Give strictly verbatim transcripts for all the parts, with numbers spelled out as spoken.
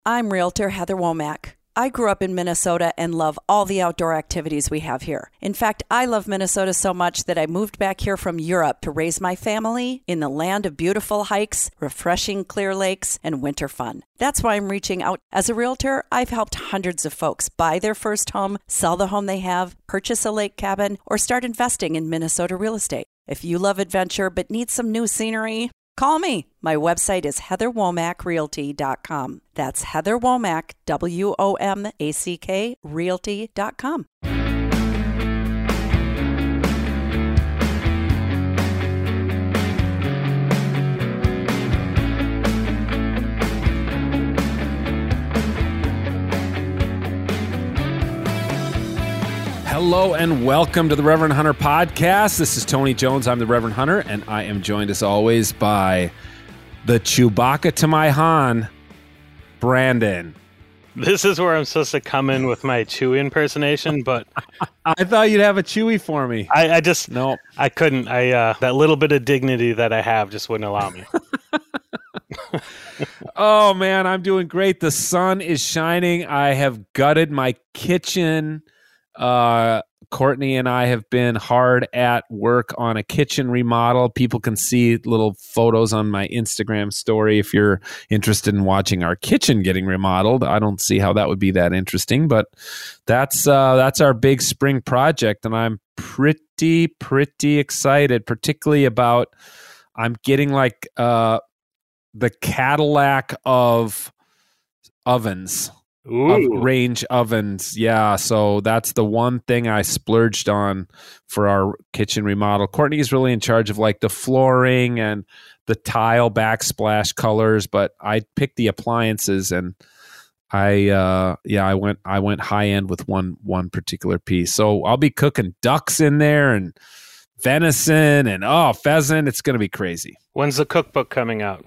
I'm Realtor Heather Womack. I grew up in Minnesota and love all the outdoor activities we have here. In fact, I love Minnesota so much that I moved back here from Europe to raise my family in the land of beautiful hikes, refreshing clear lakes, and winter fun. That's why I'm reaching out. As a realtor, I've helped hundreds of folks buy their first home, sell the home they have, purchase a lake cabin, or start investing in Minnesota real estate. If you love adventure but need some new scenery, call me. My website is heather womack realty dot com. That's Heather Womack, W O M A C K, realty dot com. Hello and welcome to the Reverend Hunter Podcast. This is Tony Jones. I'm the Reverend Hunter, and I am joined as always by the Chewbacca to my Han, Brandon. This is where I'm supposed to come in with my Chewie impersonation, but I thought you'd have a Chewie for me. I, I just no, I couldn't. I uh, that little bit of dignity that I have just wouldn't allow me. Oh man, I'm doing great. The sun is shining. I have gutted my kitchen. Uh, Courtney and I have been hard at work on a kitchen remodel. People can see little photos on my Instagram story if you're interested in watching our kitchen getting remodeled. I don't see how that would be that interesting, but that's uh, that's our big spring project, and I'm pretty pretty excited, particularly about I'm getting like uh, the Cadillac of ovens. Of range ovens. Yeah, so that's the one thing I splurged on for our kitchen remodel. Courtney's really in charge of like the flooring and the tile backsplash colors, but I picked the appliances, and I uh yeah, I went I went high end with one one particular piece. So I'll be cooking ducks in there and venison and oh, pheasant. It's going to be crazy. When's the cookbook coming out?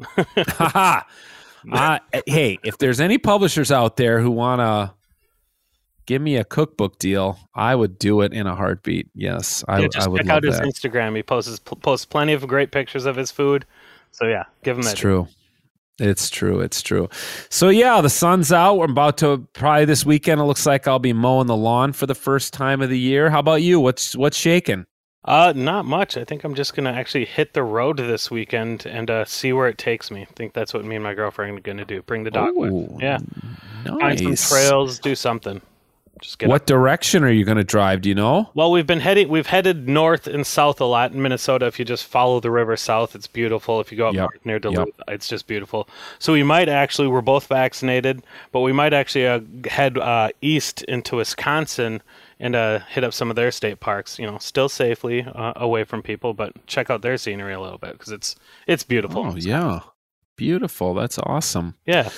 Haha. Uh, hey, if there's any publishers out there who want to give me a cookbook deal, I would do it in a heartbeat. Yes, I, yeah, just I would check love out his that. Instagram. He posts posts plenty of great pictures of his food. So yeah, give him that. It's true. It's true. It's true. So yeah, the sun's out. We're about to probably this weekend. It looks like I'll be mowing the lawn for the first time of the year. How about you? What's what's shaking? Uh, not much. I think I'm just going to actually hit the road this weekend and uh, see where it takes me. I think that's what me and my girlfriend are going to do. Bring the dog Ooh, with. Yeah. Nice. Find some trails, do something. Just get What up. direction are you going to drive? Do you know? Well, we've been heading, we've headed north and south a lot in Minnesota. If you just follow the river south, it's beautiful. If you go up Yep. north near Duluth, Yep. it's just beautiful. So we might actually, we're both vaccinated, but we might actually uh, head uh, east into Wisconsin and uh, hit up some of their state parks, you know, still safely uh, away from people, but check out their scenery a little bit because it's it's beautiful. Oh, yeah. Beautiful. That's awesome. Yeah.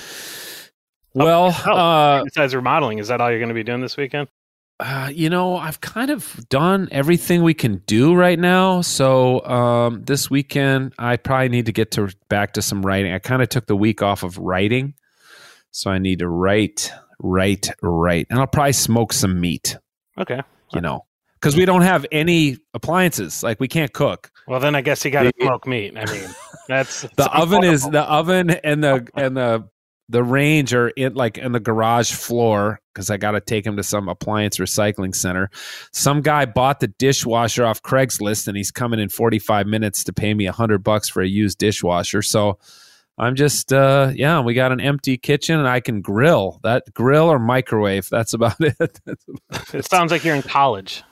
Well, oh, uh, besides remodeling, is that all you're going to be doing this weekend? uh, you know, I've kind of done everything we can do right now. So um, this weekend, I probably need to get to back to some writing. I kind of took the week off of writing. So I need to write, write, write. And I'll probably smoke some meat. Okay. You know, because we don't have any appliances. Like we can't cook. Well, then I guess you got to smoke meat. I mean, that's the oven is the oven and the and the the range are in like in the garage floor because I got to take him to some appliance recycling center. Some guy bought the dishwasher off Craigslist, and he's coming in forty-five minutes to pay me a hundred bucks for a used dishwasher. So I'm just, uh, yeah, we got an empty kitchen and I can grill. That grill or microwave, that's about it. That's about it it. sounds like you're in college.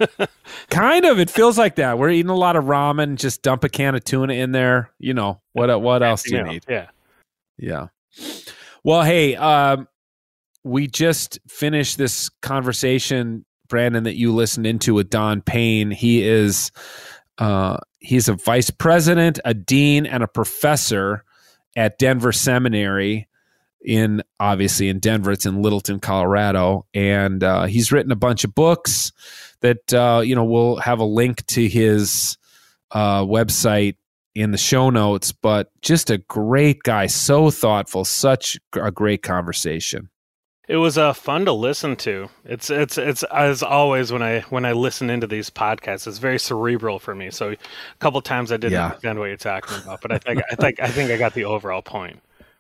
Kind of. It feels like that. We're eating a lot of ramen, just dump a can of tuna in there. You know, what what else do you need? Yeah. Yeah. Well, hey, um, we just finished this conversation, Brandon, that you listened into with Don Payne. He is, uh, he's a vice president, a dean, and a professor at Denver Seminary in, obviously in Denver. It's in Littleton, Colorado. And uh, he's written a bunch of books that, uh, you know, we'll have a link to his uh, website in the show notes, but just a great guy. So thoughtful, such a great conversation. It was uh, fun to listen to. It's it's it's as always when I when I listen into these podcasts, it's very cerebral for me. So a couple times I didn't Yeah. understand what you're talking about, but I think I think I think I got the overall point.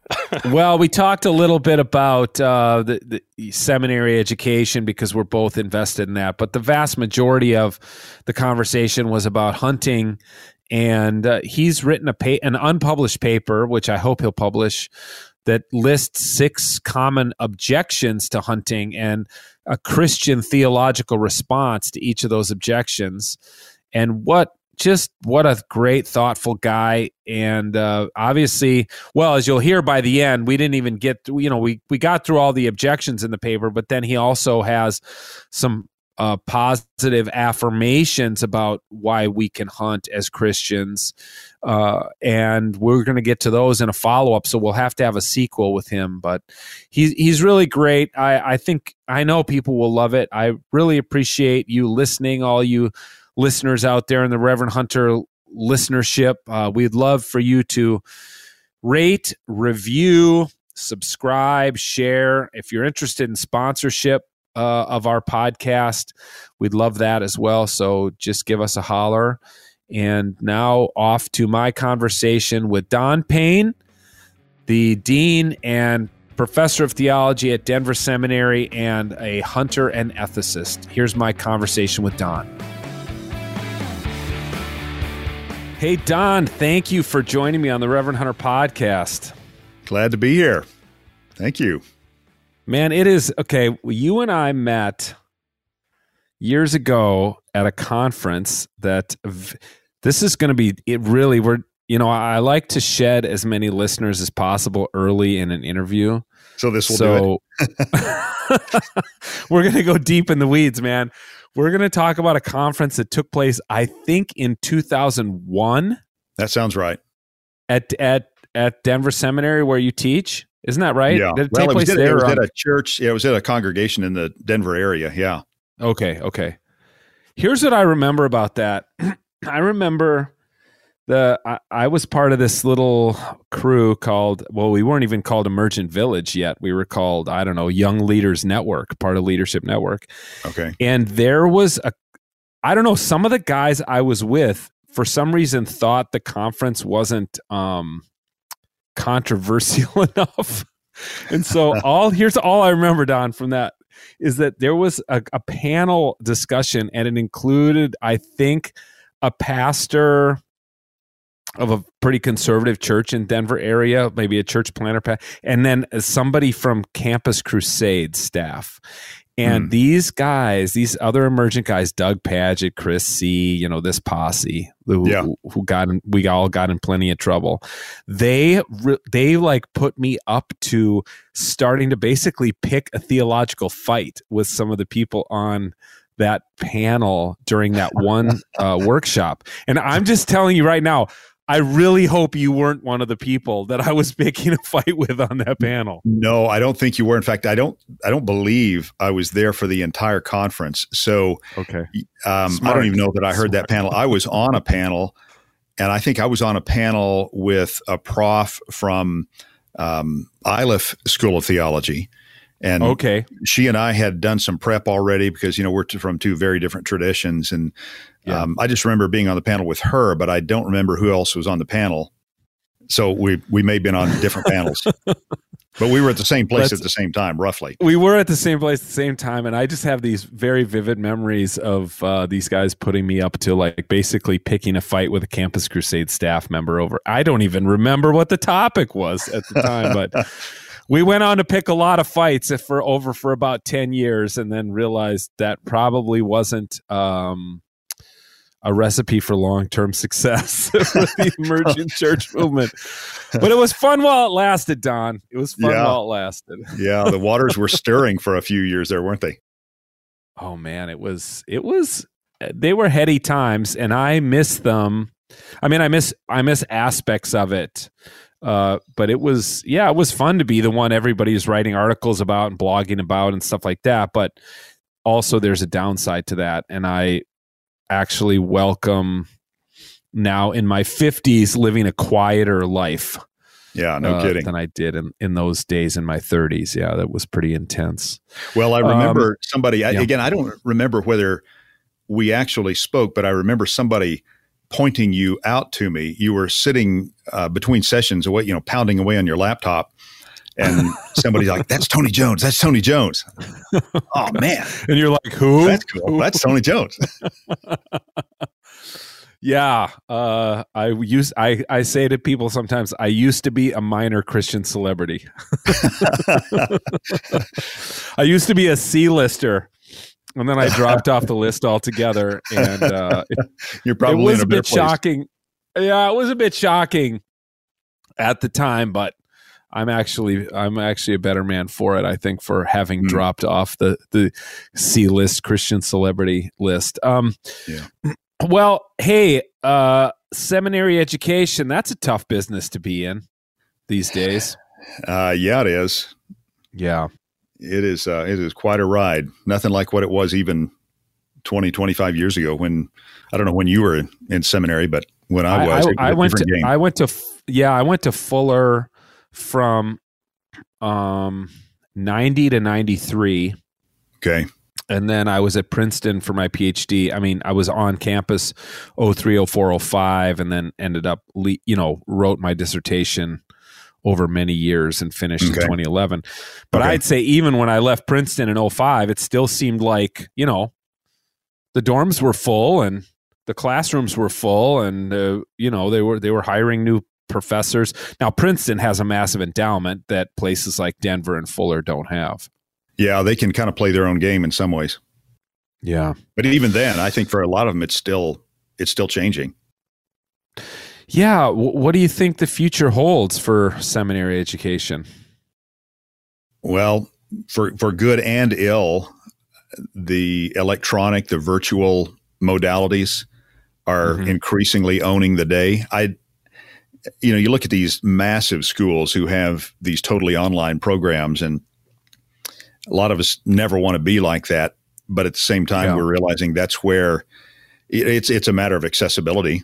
Well, we talked a little bit about uh, the, the seminary education because we're both invested in that, but the vast majority of the conversation was about hunting. And uh, he's written a pa- an unpublished paper, which I hope he'll publish, that lists six common objections to hunting and a Christian theological response to each of those objections. And what just what a great, thoughtful guy. And uh, obviously, well, as you'll hear by the end, we didn't even get through, you know, we, we got through all the objections in the paper, but then he also has some uh, positive affirmations about why we can hunt as Christians. Uh, and we're going to get to those in a follow-up. So we'll have to have a sequel with him, but he's, he's really great. I, I think, I know people will love it. I really appreciate you listening, all you listeners out there in the Reverend Hunter listenership. Uh, we'd love for you to rate, review, subscribe, share. If you're interested in sponsorship uh, of our podcast, we'd love that as well. So just give us a holler. And now off to my conversation with Don Payne, the dean and professor of theology at Denver Seminary and a hunter and ethicist. Here's my conversation with Don. Hey, Don, thank you for joining me on the Reverend Hunter podcast. Glad to be here. Thank you. Man, it is, okay, well, you and I met years ago at a conference that, v- this is going to be, it really, we're, you know, I like to shed as many listeners as possible early in an interview. So this will so, do it. We're going to go deep in the weeds, man. We're going to talk about a conference that took place, I think, in two thousand one. That sounds right. At at at Denver Seminary, where you teach, isn't that right? Yeah. Did it well, take it was, place at, there? it was or- at a church. Yeah, it was at a congregation in the Denver area. Yeah. Okay. Okay. Here's what I remember about that. I remember the I, I was part of this little crew called, well, we weren't even called Emergent Village yet. We were called, I don't know, Young Leaders Network, part of Leadership Network. Okay. And there was a, I don't know, some of the guys I was with, for some reason, thought the conference wasn't um, controversial enough. And so all, here's all I remember, Don, from that, is that there was a, a panel discussion, and it included, I think, a pastor of a pretty conservative church in Denver area, maybe a church planter, and then somebody from Campus Crusade staff. And mm. these guys, these other emergent guys, Doug Padgett, Chris C., you know, this posse who, yeah. who, who got in, we all got in plenty of trouble. They, they like put me up to starting to basically pick a theological fight with some of the people on that panel during that one uh, workshop. And I'm just telling you right now, I really hope you weren't one of the people that I was picking a fight with on that panel. No, I don't think you were. In fact, I don't. I don't believe I was there for the entire conference. So, okay, um, I don't even know that I heard Smart. that panel. I was on a panel, and I think I was on a panel with a prof from um, Iliff School of Theology. And okay. she and I had done some prep already because, you know, we're t- from two very different traditions. And yeah. um, I just remember being on the panel with her, but I don't remember who else was on the panel. So we we may have been on different panels. But we were at the same place That's, at the same time, roughly. We were at the same place at the same time. And I just have these very vivid memories of uh, these guys putting me up to like basically picking a fight with a Campus Crusade staff member over. I don't even remember what the topic was at the time, but we went on to pick a lot of fights for over for about ten years and then realized that probably wasn't um, a recipe for long-term success for the emergent church movement. But it was fun while it lasted, Don. It was fun yeah. while it lasted. Yeah, the waters were stirring for a few years there, weren't they? Oh, man, it was, it was, they were heady times, and I miss them. I mean, I miss, I miss aspects of it. Uh, but it was, yeah, it was fun to be the one everybody's writing articles about and blogging about and stuff like that. But also there's a downside to that. And I actually welcome now in my fifties living a quieter life. Yeah, no uh, kidding. Than I did in, in those days in my thirties. Yeah, that was pretty intense. Well, I remember um, somebody, I, yeah. again, I don't remember whether we actually spoke, but I remember somebody pointing you out to me. You were sitting uh, between sessions away, you know, pounding away on your laptop. and somebody's like, "That's Tony Jones. That's Tony Jones." Oh man! And you're like, "Who? That's cool. Who? That's Tony Jones." Yeah, uh, I use I, I say to people sometimes, I used to be a minor Christian celebrity. I used to be a C-lister, and then I dropped off the list altogether. And uh, it, you're probably it was in a, a bit place. shocking. Yeah, it was a bit shocking at the time, but I'm actually I'm actually a better man for it. I think for having mm. dropped off the the C-list Christian celebrity list. Um, yeah. Well, hey, uh, seminary education, that's a tough business to be in these days. Uh, yeah, it is. Yeah. It is, uh, it is quite a ride. Nothing like what it was even twenty, twenty-five years ago when, I don't know when you were in seminary, but when I was, I, I, it was I a went to, game. I went to, yeah, I went to Fuller from um, ninety to ninety-three. Okay. And then I was at Princeton for my PhD. I mean, I was on campus oh three, oh four, oh five, and then ended up, you know, wrote my dissertation over many years and finished okay. in twenty eleven. But okay. I'd say even when I left Princeton in oh five, it still seemed like, you know, the dorms were full and the classrooms were full, and uh, you know, they were they were hiring new professors. Now, Princeton has a massive endowment that places like Denver and Fuller don't have. Yeah, they can kind of play their own game in some ways. Yeah. But even then, I think for a lot of them, it's still it's still changing. Yeah. W- what do you think the future holds for seminary education? Well, for, for good and ill, the electronic, the virtual modalities are mm-hmm. increasingly owning the day. I, you know, you look at these massive schools who have these totally online programs, and a lot of us never want to be like that, but at the same time, yeah. we're realizing that's where it's it's a matter of accessibility.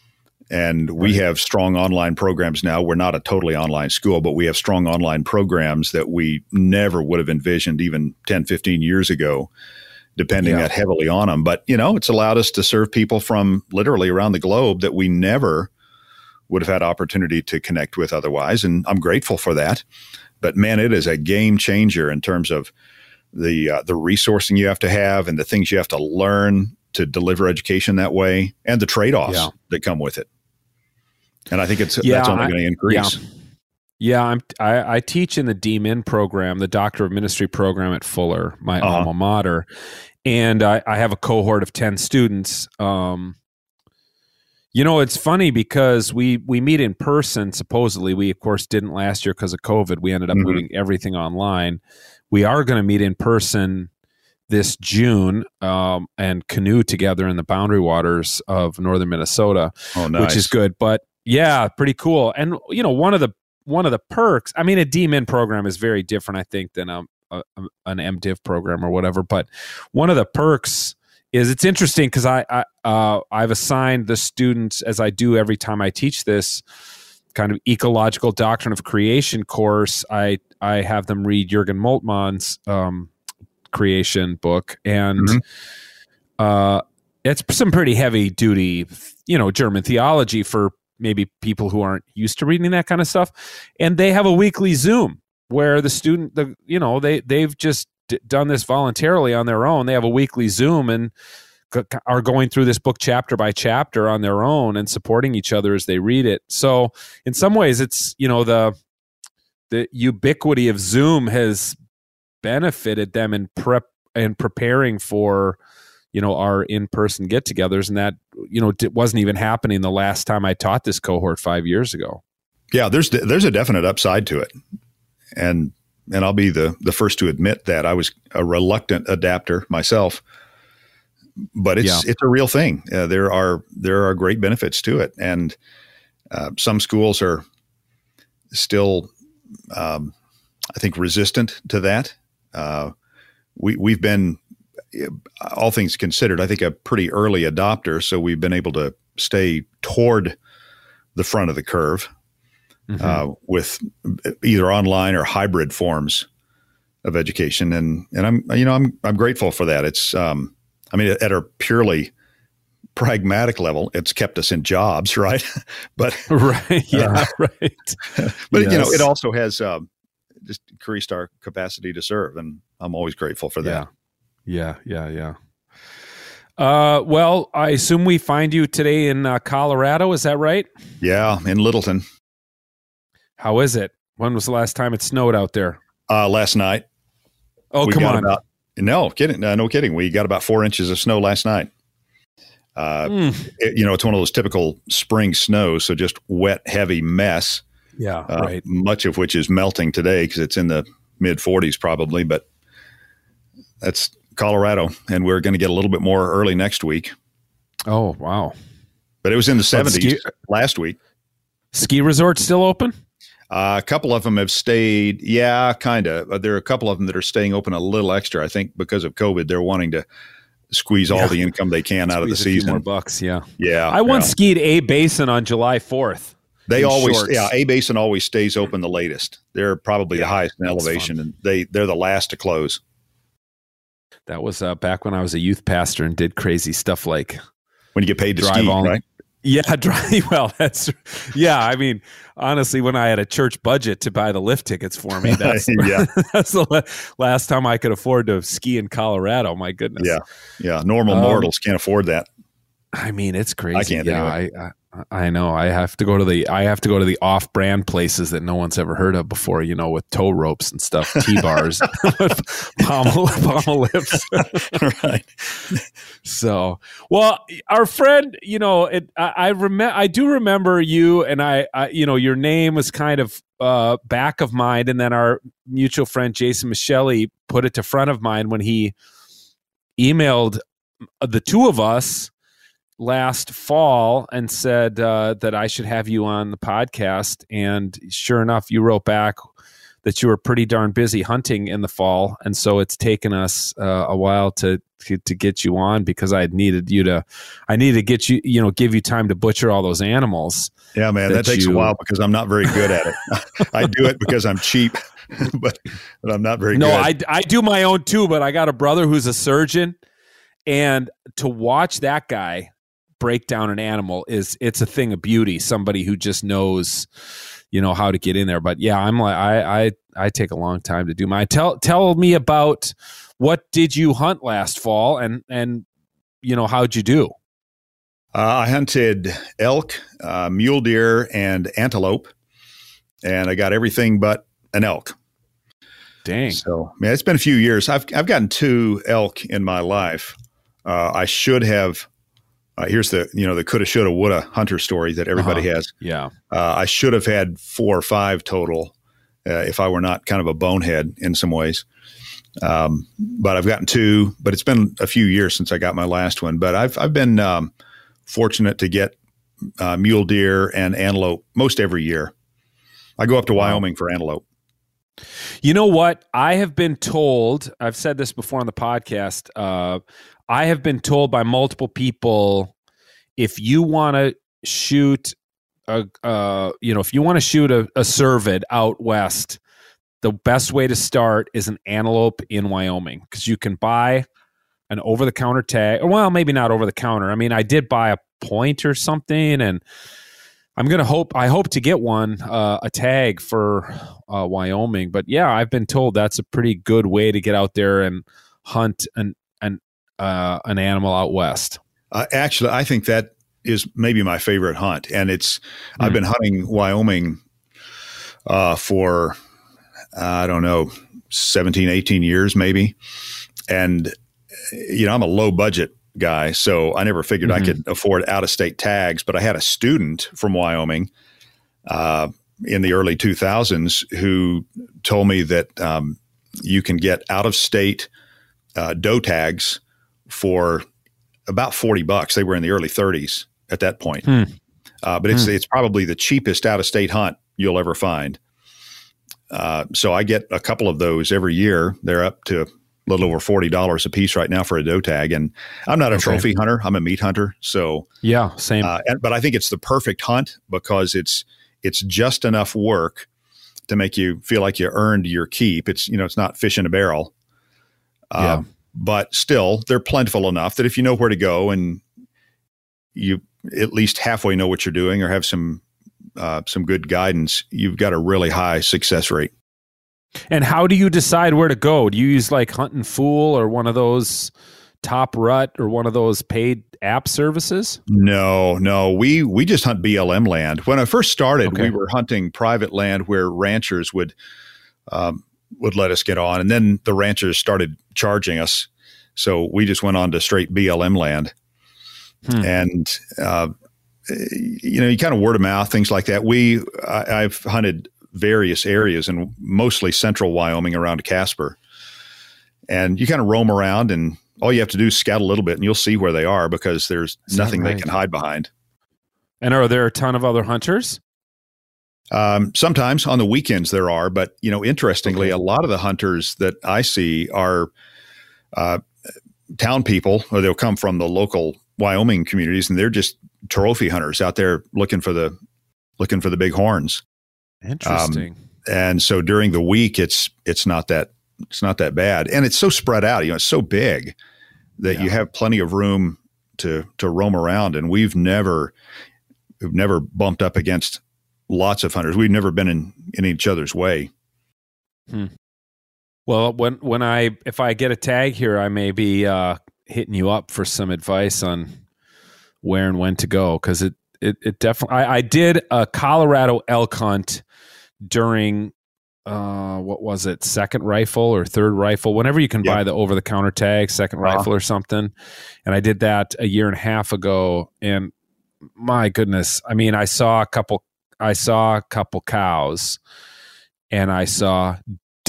And we right. have strong online programs now. We're not a totally online school, but we have strong online programs that we never would have envisioned even ten, fifteen years ago, depending yeah. that heavily on them. But, you know, it's allowed us to serve people from literally around the globe that we never would have had opportunity to connect with otherwise. And I'm grateful for that. But man, it is a game changer in terms of the uh, the resourcing you have to have and the things you have to learn to deliver education that way, and the trade-offs yeah. that come with it. And I think it's yeah, that's only going to increase. Yeah, yeah I'm, I, I teach in the D Min program, the Doctor of Ministry program at Fuller, my uh-huh. alma mater, and I, I have a cohort of ten students. Um, You know, it's funny because we, we meet in person, supposedly. We, of course, didn't last year because of COVID. We ended up mm-hmm. moving everything online. We are going to meet in person this June um, and canoe together in the boundary waters of northern Minnesota, oh, nice. which is good. But, yeah, pretty cool. And, you know, one of the one of the perks, I mean, a D Min program is very different, I think, than a, a, an MDiv program or whatever. But one of the perks is it's interesting because I, I uh, I've assigned the students, as I do every time I teach this kind of ecological doctrine of creation course, I I have them read Jürgen Moltmann's um, creation book, and mm-hmm. uh, it's some pretty heavy duty, you know, German theology for maybe people who aren't used to reading that kind of stuff. And they have a weekly Zoom where the student, the you know, they they've just d- done this voluntarily on their own. They have a weekly Zoom and c- are going through this book chapter by chapter on their own and supporting each other as they read it. So in some ways, it's, you know, the the ubiquity of Zoom has benefited them in prep and preparing for, you know, our in-person get-togethers, and that, you know, it wasn't even happening the last time I taught this cohort five years ago. Yeah, there's there's a definite upside to it, and and I'll be the the first to admit that I was a reluctant adapter myself, but it's yeah. it's a real thing. Uh, there are there are great benefits to it, and uh, some schools are still, um, I think, resistant to that. Uh, we we've been, all things considered, I think a pretty early adopter, so we've been able to stay toward the front of the curve. Mm-hmm. Uh, with either online or hybrid forms of education, and and I'm you know I'm I'm grateful for that. It's um, I mean, at a purely pragmatic level, it's kept us in jobs, right? but right, yeah, uh, right. But yes. you know, it also has uh, just increased our capacity to serve, and I'm always grateful for that. Yeah, yeah, yeah, yeah. Uh, well, I assume we find you today in uh, Colorado. Is that right? Yeah, in Littleton. How is it? When was the last time it snowed out there? Uh, last night. Oh, we come got on. About, no, kidding. Uh, no kidding. We got about four inches of snow last night. Uh, mm. it, you know, it's one of those typical spring snows, so just wet, heavy mess. Yeah, uh, right. Much of which is melting today because it's in the mid forties probably, but that's Colorado, and we're going to get a little bit more early next week. Oh, wow. But it was in the seventies ski- last week. Ski resorts still open? Uh, a couple of them have stayed. Yeah, kind of. There are a couple of them that are staying open a little extra. I think because of COVID, they're wanting to squeeze all yeah. the income they can out of the squeeze season. A few more bucks, yeah. Yeah. I once yeah. skied A Basin on July fourth. They always, shorts. yeah, A Basin always stays open the latest. They're probably yeah, the highest in elevation, fun. and they, they're the last to close. That was uh, back when I was a youth pastor and did crazy stuff like when you get paid to drive ski, all, right? Yeah, drive. Well, that's yeah. I mean, honestly, when I had a church budget to buy the lift tickets for me, that's yeah. that's the last time I could afford to ski in Colorado. My goodness. Yeah, yeah. Normal um, mortals can't afford that. I mean, it's crazy. I can't. Yeah, anyway. I, I I know. I have to go to the I have to go to the off-brand places that no one's ever heard of before. You know, with tow ropes and stuff, T-bars, pommel, pommel lips. Right. So, well, our friend, you know, it. I, I remember. I do remember you, and I, I. You know, your name was kind of uh, back of mind, and then our mutual friend Jason Michelli put it to front of mind when he emailed the two of us last fall and said uh, that I should have you on the podcast. And sure enough, you wrote back that you were pretty darn busy hunting in the fall. And so it's taken us uh, a while to, to to get you on because I needed you to, I needed to get you, you know, give you time to butcher all those animals. Yeah, man, that, that takes you, a while because I'm not very good at it. I do it because I'm cheap, but, but I'm not very no, good. No, I, I do my own too, but I got a brother who's a surgeon. And to watch that guy break down an animal is it's a thing of beauty. Somebody who just knows, you know, how to get in there. But yeah, I'm like I I I take a long time to do my tell tell me about what did you hunt last fall and and you know how'd you do? Uh, I hunted elk, uh, mule deer, and antelope, and I got everything but an elk. Dang! So man, it's been a few years. I've I've gotten two elk in my life. Uh, I should have. Uh, here's the, you know, the coulda, shoulda, woulda hunter story that everybody uh-huh. has. Yeah. Uh, I should have had four or five total uh, if I were not kind of a bonehead in some ways. Um, but I've gotten two, but it's been a few years since I got my last one. But I've I've been um, fortunate to get uh, mule deer and antelope most every year. I go up to Wyoming for antelope. You know what? I have been told, I've said this before on the podcast, uh, I have been told by multiple people, if you want to shoot a, uh, you know, if you want to shoot a, a cervid out west, the best way to start is an antelope in Wyoming because you can buy an over-the-counter tag. Well, maybe not over-the-counter. I mean, I did buy a point or something, and I'm gonna hope. I hope to get one uh, a tag for uh, Wyoming. But yeah, I've been told that's a pretty good way to get out there and hunt an an uh, an animal out west. Uh, actually, I think that is maybe my favorite hunt, and it's. Mm. I've been hunting Wyoming uh, for uh, I don't know seventeen, eighteen years maybe, and you know I'm a low budget guy, so I never figured mm-hmm. I could afford out of state tags. But I had a student from Wyoming uh, in the early two thousands who told me that um, you can get out of state uh, doe tags for about forty bucks. They were in the early thirties at that point. Hmm. Uh, but it's hmm. it's probably the cheapest out of state hunt you'll ever find. Uh, so I get a couple of those every year. They're up to a little over forty dollars a piece right now for a doe tag. And I'm not a okay. trophy hunter. I'm a meat hunter. So yeah, same. Uh, and, but I think it's the perfect hunt because it's it's just enough work to make you feel like you earned your keep. It's, you know, it's not fish in a barrel. Uh, yeah. But still, they're plentiful enough that if you know where to go and you at least halfway know what you're doing or have some uh, some good guidance, you've got a really high success rate. And how do you decide where to go? Do you use like Huntin' Fool or one of those Top Rut or one of those paid app services? No, no. We we just hunt B L M land. When I first started, Okay. we were hunting private land where ranchers would um, would let us get on, and then the ranchers started charging us, so we just went on to straight B L M land. Hmm. And uh, you know, you kind of word of mouth, things like that. We I, I've hunted various areas and mostly central Wyoming around Casper, and you kind of roam around and all you have to do is scout a little bit and you'll see where they are because there's Is nothing right? they can hide behind. And are there a ton of other hunters? Um, sometimes on the weekends there are, but you know, interestingly, Okay. a lot of the hunters that I see are uh, town people, or they'll come from the local Wyoming communities, and they're just trophy hunters out there looking for the looking for the big horns. Interesting. Um, and so during the week, it's it's not that it's not that bad, and it's so spread out. You know, it's so big that Yeah. you have plenty of room to to roam around. And we've never we've never bumped up against lots of hunters. We've never been in in each other's way. Hmm. Well, when when I if I get a tag here, I may be uh, hitting you up for some advice on where and when to go, because it it, it definitely. I, I did a Colorado elk hunt during uh, what was it, second rifle or third rifle, whenever you can Yeah. buy the over the counter tag, second Uh-huh. rifle or something, and I did that a year and a half ago, and my goodness, I mean, I saw a couple, I saw a couple cows, and I saw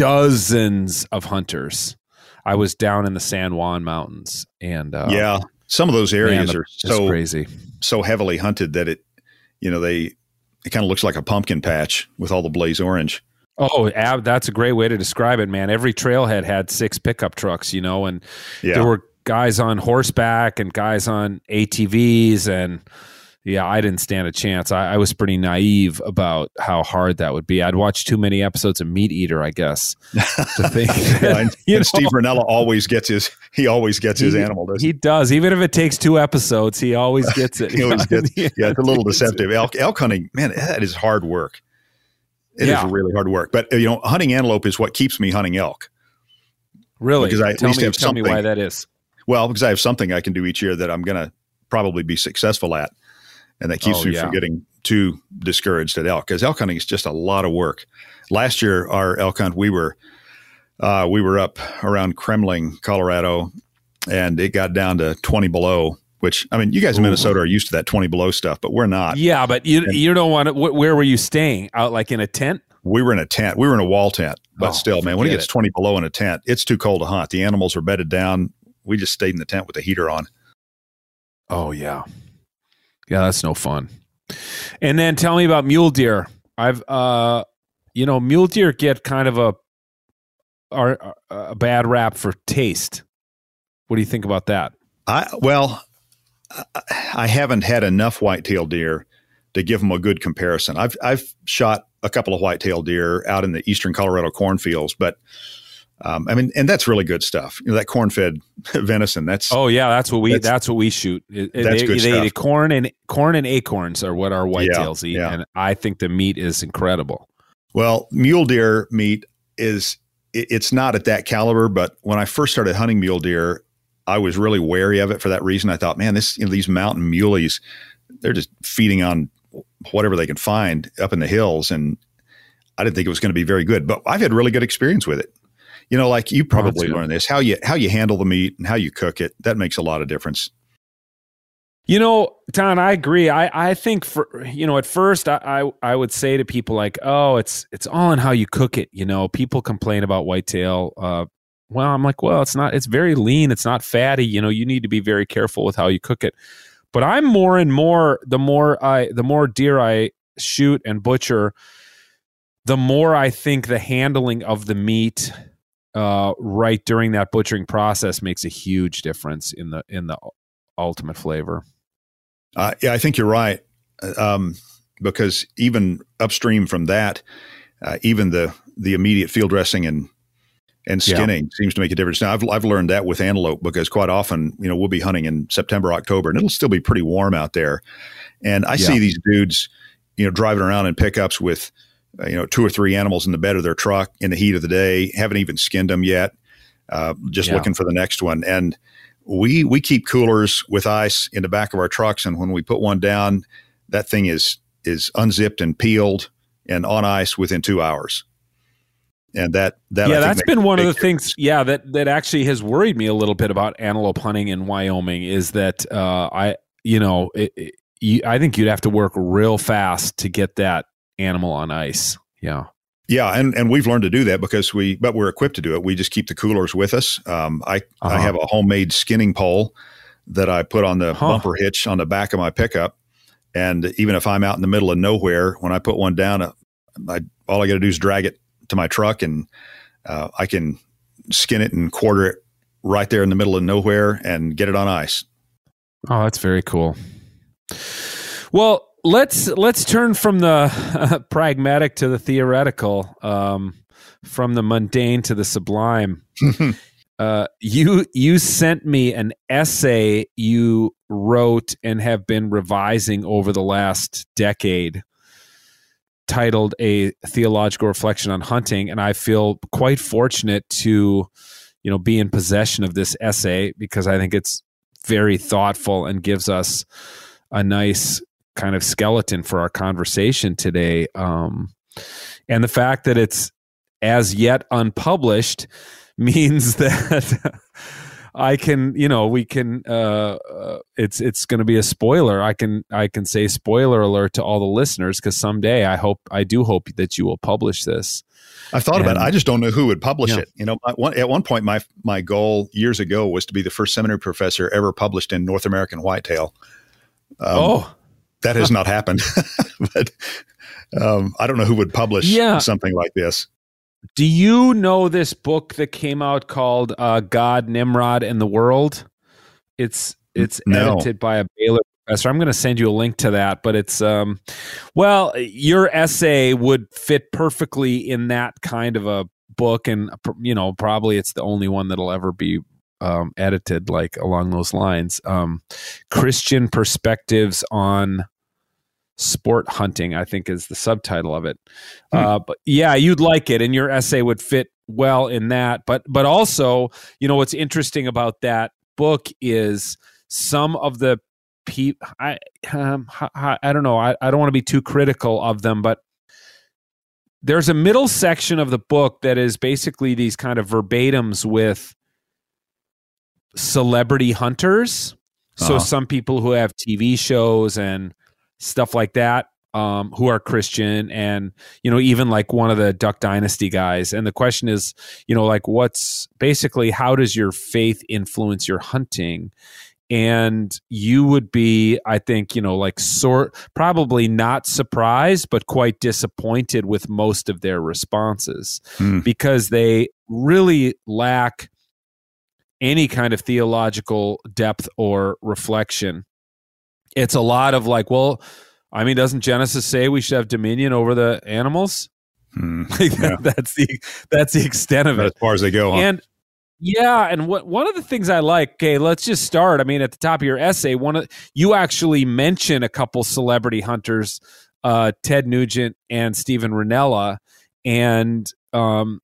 dozens of hunters. I was down in the San Juan Mountains, and uh, Yeah, some of those areas man, are it's so crazy. so heavily hunted that it, you know, they it kind of looks like a pumpkin patch with all the blaze orange. Oh, ab, that's a great way to describe it, man. Every trailhead had six pickup trucks, you know, and Yeah, there were guys on horseback and guys on A T Vs, and yeah, I didn't stand a chance. I, I was pretty naive about how hard that would be. I'd watched too many episodes of Meat Eater, I guess, to think. Yeah, That, and, you and know, Steve Ranella always gets his he always gets his he- animal. Doesn't He does, even if it takes two episodes. He always gets it. He always gets, Yeah, yeah, it's a little he gets deceptive. Elk, elk hunting, man, that is hard work. It is Yeah. really hard work. But, you know, hunting antelope is what keeps me hunting elk. Really? Because I at tell least me, have tell me something. why that is. Well, because I have something I can do each year that I'm going to probably be successful at. And that keeps Oh, me yeah. from getting too discouraged at elk. Because elk hunting is just a lot of work. Last year, our elk hunt, we were uh, we were up around Kremling, Colorado, and it got down to twenty below. Which, I mean, you guys in Ooh. Minnesota are used to that twenty below stuff, but we're not. Yeah, but you And- you don't want to. Wh- where were you staying? Out like in a tent? We were in a tent. We were in a wall tent, but Oh, still, man, when it forget gets it. twenty below in a tent, it's too cold to hunt. The animals are bedded down. We just stayed in the tent with the heater on. Oh yeah, yeah. That's no fun. And then tell me about mule deer. I've uh, you know, mule deer get kind of a are a bad rap for taste. What do you think about that? I well, I- I haven't had enough white-tailed deer to give them a good comparison. I've I've shot a couple of white-tailed deer out in the eastern Colorado cornfields, but um, I mean, and that's really good stuff. You know, that corn-fed venison. That's Oh yeah, that's what we That's- that's, what we shoot. It- it- that's they, good they stuff. eat corn and corn and acorns are what our whitetails eat, yeah. and I think the meat is incredible. Well, mule deer meat is it, it's not at that caliber, but when I first started hunting mule deer, I was really wary of it for that reason. I thought, man, this you know, these mountain muleys, they're just feeding on whatever they can find up in the hills, and I didn't think it was going to be very good. But I've had really good experience with it. You know, like you probably good. learned this, how you how you handle the meat and how you cook it, that makes a lot of difference. You know, Don, I agree. I, I think for you know, at first I, I I would say to people like, oh, it's it's all in how you cook it. You know, people complain about whitetail. Uh, well, I'm like, well, it's not. It's very lean. It's not fatty. You know, you need to be very careful with how you cook it. But I'm more and more the more I the more deer I shoot and butcher, the more I think the handling of the meat uh, right during that butchering process makes a huge difference in the in the ultimate flavor. Uh, yeah, I think you're right. Um, because even upstream from that, uh, even the the immediate field dressing and and Yeah. skinning seems to make a difference. Now, I've I've learned that with antelope because quite often, you know, we'll be hunting in September, October, and it'll still be pretty warm out there. And I Yeah. see these dudes, you know, driving around in pickups with uh, you know, two or three animals in the bed of their truck in the heat of the day, haven't even skinned them yet, uh, just yeah. looking for the next one. And we we keep coolers with ice in the back of our trucks, and when we put one down, that thing is is unzipped and peeled and on ice within two hours. And that, that yeah, I think that's been one of the difference. things. Yeah, that that actually has worried me a little bit about antelope hunting in Wyoming is that uh, I, you know, it, it, you, I think you'd have to work real fast to get that animal on ice. Yeah, yeah, and and we've learned to do that because we, but we're equipped to do it. We just keep the coolers with us. Um, I uh-huh. I have a homemade skinning pole that I put on the huh. bumper hitch on the back of my pickup, and even if I'm out in the middle of nowhere, when I put one down, I, all I got to do is drag it to my truck, and uh, I can skin it and quarter it right there in the middle of nowhere and get it on ice. Oh, that's very cool. Well, let's let's turn from the uh, pragmatic to the theoretical, um, from the mundane to the sublime. uh, you you sent me an essay you wrote and have been revising over the last decade, titled A Theological Reflection on Hunting. And I feel quite fortunate to, you know, be in possession of this essay because I think it's very thoughtful and gives us a nice kind of skeleton for our conversation today. Um, and the fact that it's as yet unpublished means that I can, you know, we can, uh, uh, it's, it's going to be a spoiler. I can, I can say spoiler alert to all the listeners, because someday I hope, I do hope that you will publish this. I've thought and, about it. I just don't know who would publish yeah. it. You know, my, one, at one point, my, my goal years ago was to be the first seminary professor ever published in North American Whitetail. Um, oh, that has not happened, but um, I don't know who would publish yeah. something like this. Do you know this book that came out called uh, God, Nimrod, and the World? It's it's no. edited by a Baylor professor. I'm going to send you a link to that, but it's um, well, your essay would fit perfectly in that kind of a book, and you know, probably it's the only one that'll ever be um, edited like along those lines. Um, Christian Perspectives on Sport Hunting, I think, is the subtitle of it. Hmm. Uh, but yeah, you'd like it, and your essay would fit well in that. But but also, you know, what's interesting about that book is some of the people. I um, I, I don't know. I, I don't want to be too critical of them, but there's a middle section of the book that is basically these kind of verbatims with celebrity hunters. So uh-huh. some people who have T V shows and stuff like that, um, who are Christian, and, you know, even like one of the Duck Dynasty guys. And the question is, you know, like what's basically, how does your faith influence your hunting? And you would be, I think, you know, like sort probably not surprised, but quite disappointed with most of their responses hmm. because they really lack any kind of theological depth or reflection. It's a lot of like, well, I mean, doesn't Genesis say we should have dominion over the animals? Hmm. Like yeah. that, that's the that's the extent of it. As far as they go, huh? And yeah, and what one of the things I like, okay, let's just start. I mean, at the top of your essay, one of you actually mention a couple celebrity hunters, uh, Ted Nugent and Steven Rinella, and um,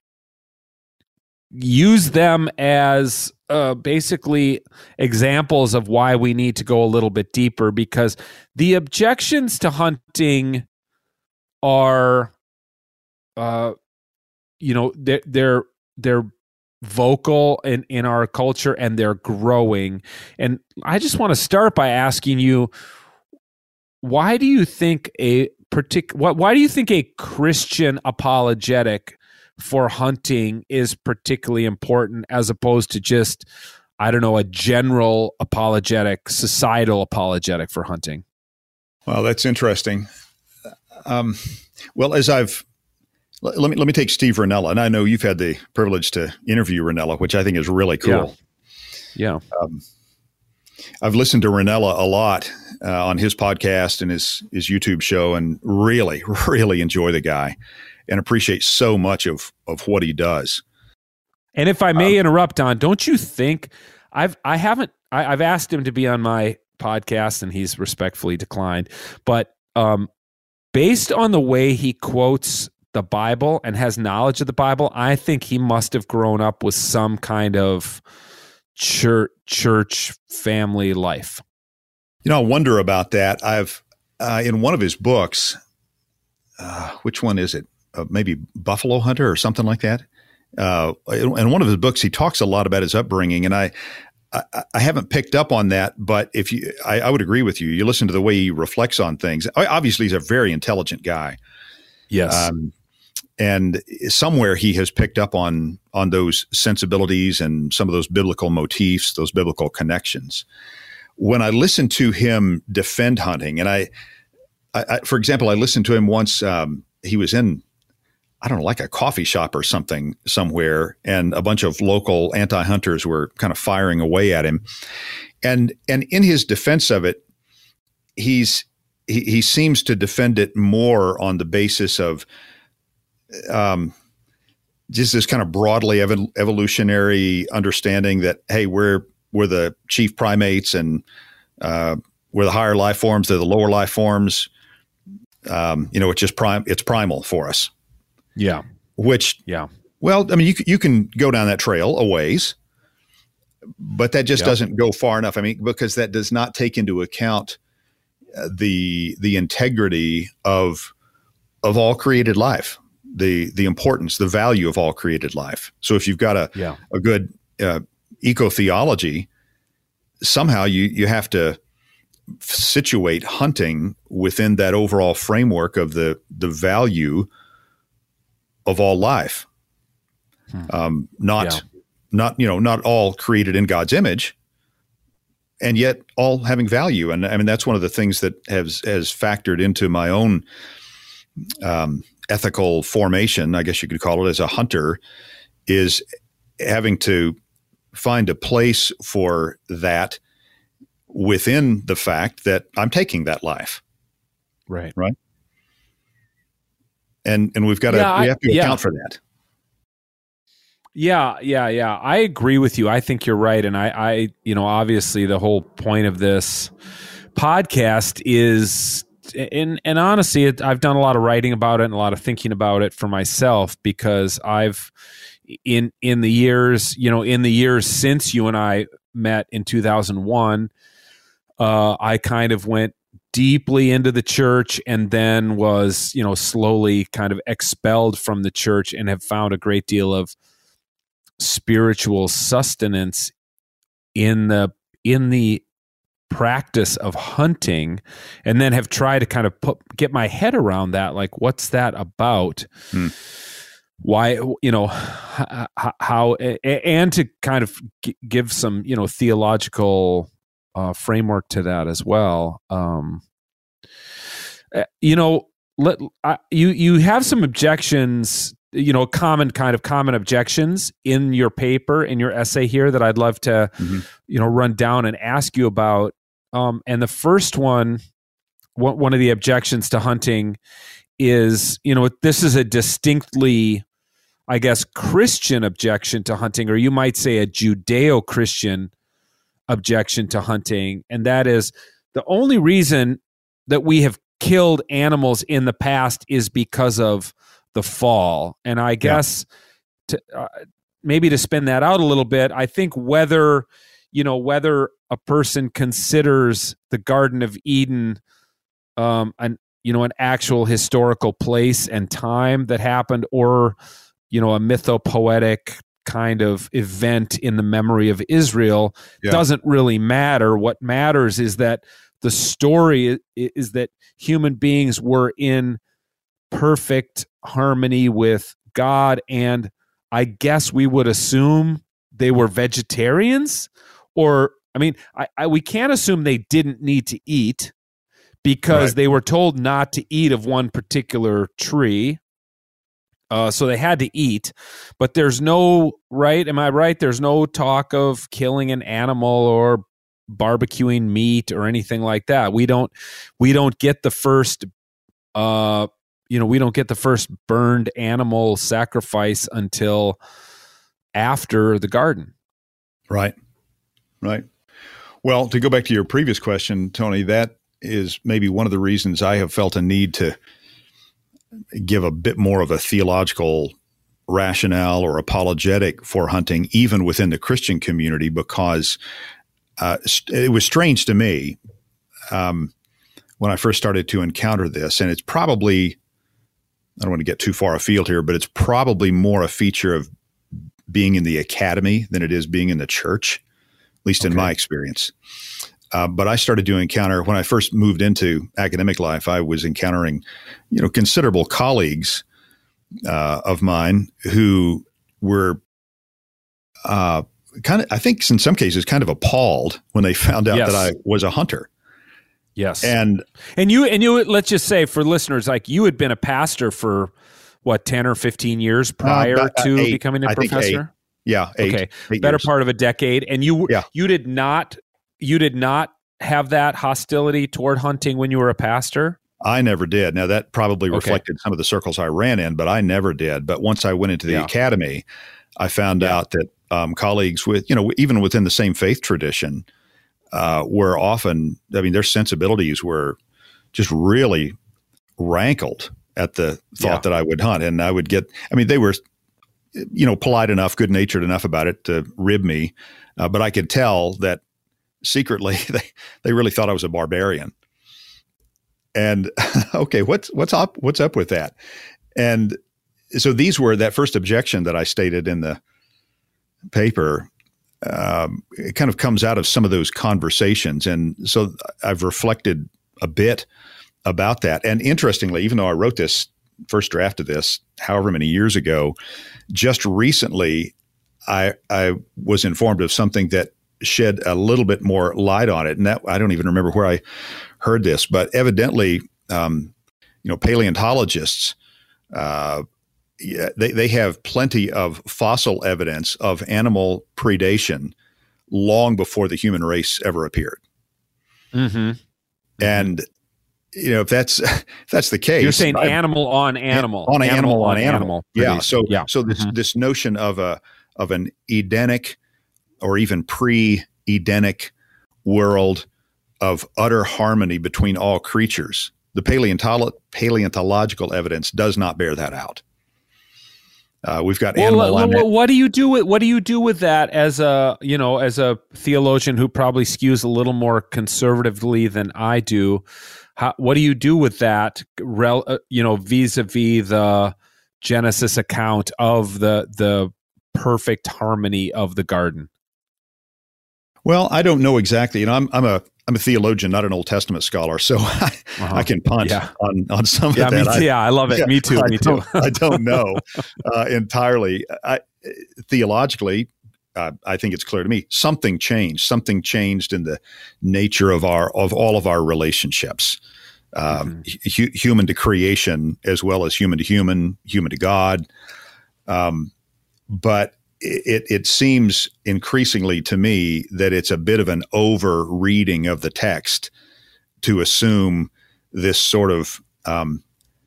use them as uh, basically examples of why we need to go a little bit deeper, because the objections to hunting are, uh, you know, they're they're, they're vocal in, in our culture, and they're growing. And I just want to start by asking you, why do you think a partic- what, why do you think a Christian apologetic for hunting is particularly important, as opposed to just, I don't know, a general apologetic, societal apologetic for hunting? Well, that's interesting. Um, well, as I've let, let me let me take Steve Rinella, and I know you've had the privilege to interview Rinella, which I think is really cool. Yeah, yeah. Um, I've listened to Rinella a lot uh, on his podcast and his his YouTube show, and really, really enjoy the guy and appreciate so much of of what he does. And if I may um, interrupt, Don, don't you think I've I haven't I, I've asked him to be on my podcast, and he's respectfully declined. But um, based on the way he quotes the Bible and has knowledge of the Bible, I think he must have grown up with some kind of church, church family life. You know, I wonder about that. I've, uh, in one of his books, uh, which one is it? Uh, maybe Buffalo Hunter or something like that. Uh, in, in one of his books, he talks a lot about his upbringing, and I, I, I haven't picked up on that, but if you, I, I would agree with you. You listen to the way he reflects on things. Obviously, he's a very intelligent guy. Yes. Um, and somewhere he has picked up on, on those sensibilities and some of those biblical motifs, those biblical connections. When I listen to him defend hunting, and I, I, I for example, I listened to him once, um, he was in, I don't know, like a coffee shop or something somewhere, and a bunch of local anti-hunters were kind of firing away at him. And and in his defense of it, he's he, he seems to defend it more on the basis of um, just this kind of broadly ev- evolutionary understanding that, hey, we're we're the chief primates, and uh, we're the higher life forms, they're the lower life forms. Um, you know, it's just prime, it's primal for us. Yeah. Which, yeah. Well, I mean, you you can go down that trail a ways, but that just yep. doesn't go far enough. I mean, because that does not take into account uh, the the integrity of of all created life, the the importance, the value of all created life. So if you've got a yeah. a good uh, eco-theology, somehow you you have to situate hunting within that overall framework of the the value of all life, hmm. um, not, yeah. not, you know, not all created in God's image, and yet all having value. And I mean, that's one of the things that has, has factored into my own um, ethical formation, I guess you could call it, as a hunter, is having to find a place for that within the fact that I'm taking that life. Right. Right. And and we've got to yeah, we have to I, account yeah. for that. Yeah, yeah, yeah. I agree with you. I think you're right. And I, I, you know, obviously the whole point of this podcast is, and and honestly, it, I've done a lot of writing about it and a lot of thinking about it for myself, because I've in in the years, you know, in the years since you and I met in two thousand one, uh, I kind of went deeply into the church, and then was, you know, slowly kind of expelled from the church, and have found a great deal of spiritual sustenance in the in the practice of hunting, and then have tried to kind of put get my head around that, like, what's that about? Hmm. Why, you know, how, how and to kind of give some, you know, theological Uh, framework to that as well. Um, you know, let I, you you have some objections, you know, common kind of common objections in your paper, in your essay here, that I'd love to, mm-hmm. you know, run down and ask you about. Um, and the first one, one, one of the objections to hunting is, you know, this is a distinctly, I guess, Christian objection to hunting, or you might say a Judeo-Christian objection to hunting, and that is the only reason that we have killed animals in the past is because of the fall. And I guess yeah. to uh, maybe to spin that out a little bit, I think whether, you know, whether a person considers the Garden of Eden um, an you know an actual historical place and time that happened, or, you know, a mythopoetic kind of event in the memory of Israel, yeah. doesn't really matter. What matters is that the story is that human beings were in perfect harmony with God, and I guess we would assume they were vegetarians, or, I mean, I, I we can't assume they didn't need to eat, because right. they were told not to eat of one particular tree. Uh, so they had to eat, but there's no, right? Am I right? There's no talk of killing an animal or barbecuing meat or anything like that. We don't, we don't get the first, uh, you know, we don't get the first burned animal sacrifice until after the garden. Right. Right. Well, to go back to your previous question, Tony, that is maybe one of the reasons I have felt a need to give a bit more of a theological rationale or apologetic for hunting, even within the Christian community, because uh, it was strange to me um, when I first started to encounter this. And it's probably, I don't want to get too far afield here, but it's probably more a feature of being in the academy than it is being in the church, at least okay. in my experience. Uh, but I started to encounter, when I first moved into academic life, I was encountering, you know, considerable colleagues uh, of mine who were uh, kind of, I think in some cases, kind of appalled when they found out yes. that I was a hunter. Yes. And, and you, and you, let's just say for listeners, like you had been a pastor for what, ten or fifteen years prior uh, to eight, becoming a I professor? Eight. Yeah. Eight, okay. Eight Better years. part of a decade. And you, yeah. you did not, you did not have that hostility toward hunting when you were a pastor? I never did. Now that probably okay. reflected some of the circles I ran in, but I never did. But once I went into the yeah. academy, I found yeah. out that um, colleagues with, you know, even within the same faith tradition, uh, were often, I mean, their sensibilities were just really rankled at the thought yeah. that I would hunt. And I would get, I mean, they were, you know, polite enough, good natured enough about it to rib me. Uh, but I could tell that secretly they, they really thought I was a barbarian. And okay, what's, what's up, what's up with that? And so these were that first objection that I stated in the paper. Um, it kind of comes out of some of those conversations. And so I've reflected a bit about that. And interestingly, even though I wrote this first draft of this, however many years ago, just recently, I, I was informed of something that shed a little bit more light on it. And that, I don't even remember where I heard this, but evidently, um, you know, paleontologists, uh, yeah, they, they have plenty of fossil evidence of animal predation long before the human race ever appeared. Mm-hmm. And you know, if that's if that's the case, you're saying I, animal on animal, on animal, animal on animal. animal yeah. So yeah. so this mm-hmm. this notion of a of an Edenic or even pre-Edenic world of utter harmony between all creatures, the paleontolo- paleontological evidence does not bear that out. Uh, we've got well, animal. Uh, what, what do you do with what do you do with that as a you know as a theologian who probably skews a little more conservatively than I do? How, what do you do with that? Rel, uh, you know, vis-a-vis the Genesis account of the the perfect harmony of the garden? Well, I don't know exactly. You know, I'm I'm a I'm a theologian, not an Old Testament scholar, so I, uh-huh. I can punt yeah. on, on some of yeah, that. Me I, too. Yeah, I love it. Yeah, me too. I Me too. I don't know uh, entirely. I, theologically, uh, I think it's clear to me something changed. Something changed in the nature of our of all of our relationships, um, mm-hmm. hu- human to creation as well as human to human, human to God. Um, but It, it seems increasingly to me that it's a bit of an over reading of the text to assume this sort of um,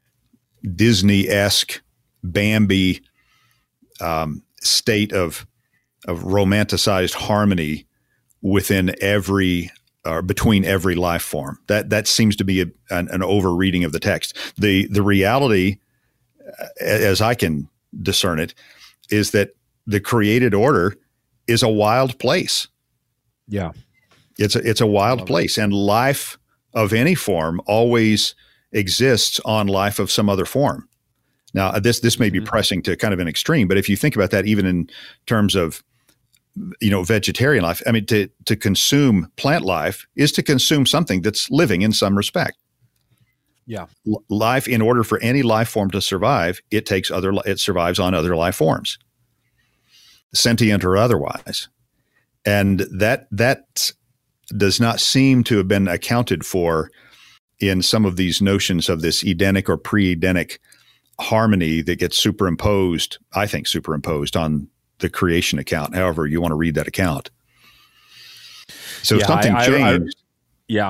Disney-esque Bambi um, state of of romanticized harmony within every or uh, between every life form. That that seems to be a, an, an over reading of the text. The the reality, as I can discern it, is that the created order is a wild place. Yeah. It's a, it's a wild place, and life of any form always exists on life of some other form. Now, this, this may be mm-hmm. pressing to kind of an extreme, but if you think about that, even in terms of, you know, vegetarian life, I mean, to, to consume plant life is to consume something that's living in some respect. Yeah. L- life, in order for any life form to survive, it takes other, it survives on other life forms, sentient or otherwise. And that that does not seem to have been accounted for in some of these notions of this Edenic or pre-Edenic harmony that gets superimposed, I think superimposed on the creation account, however you want to read that account. So yeah, something I, changed. I, I, yeah.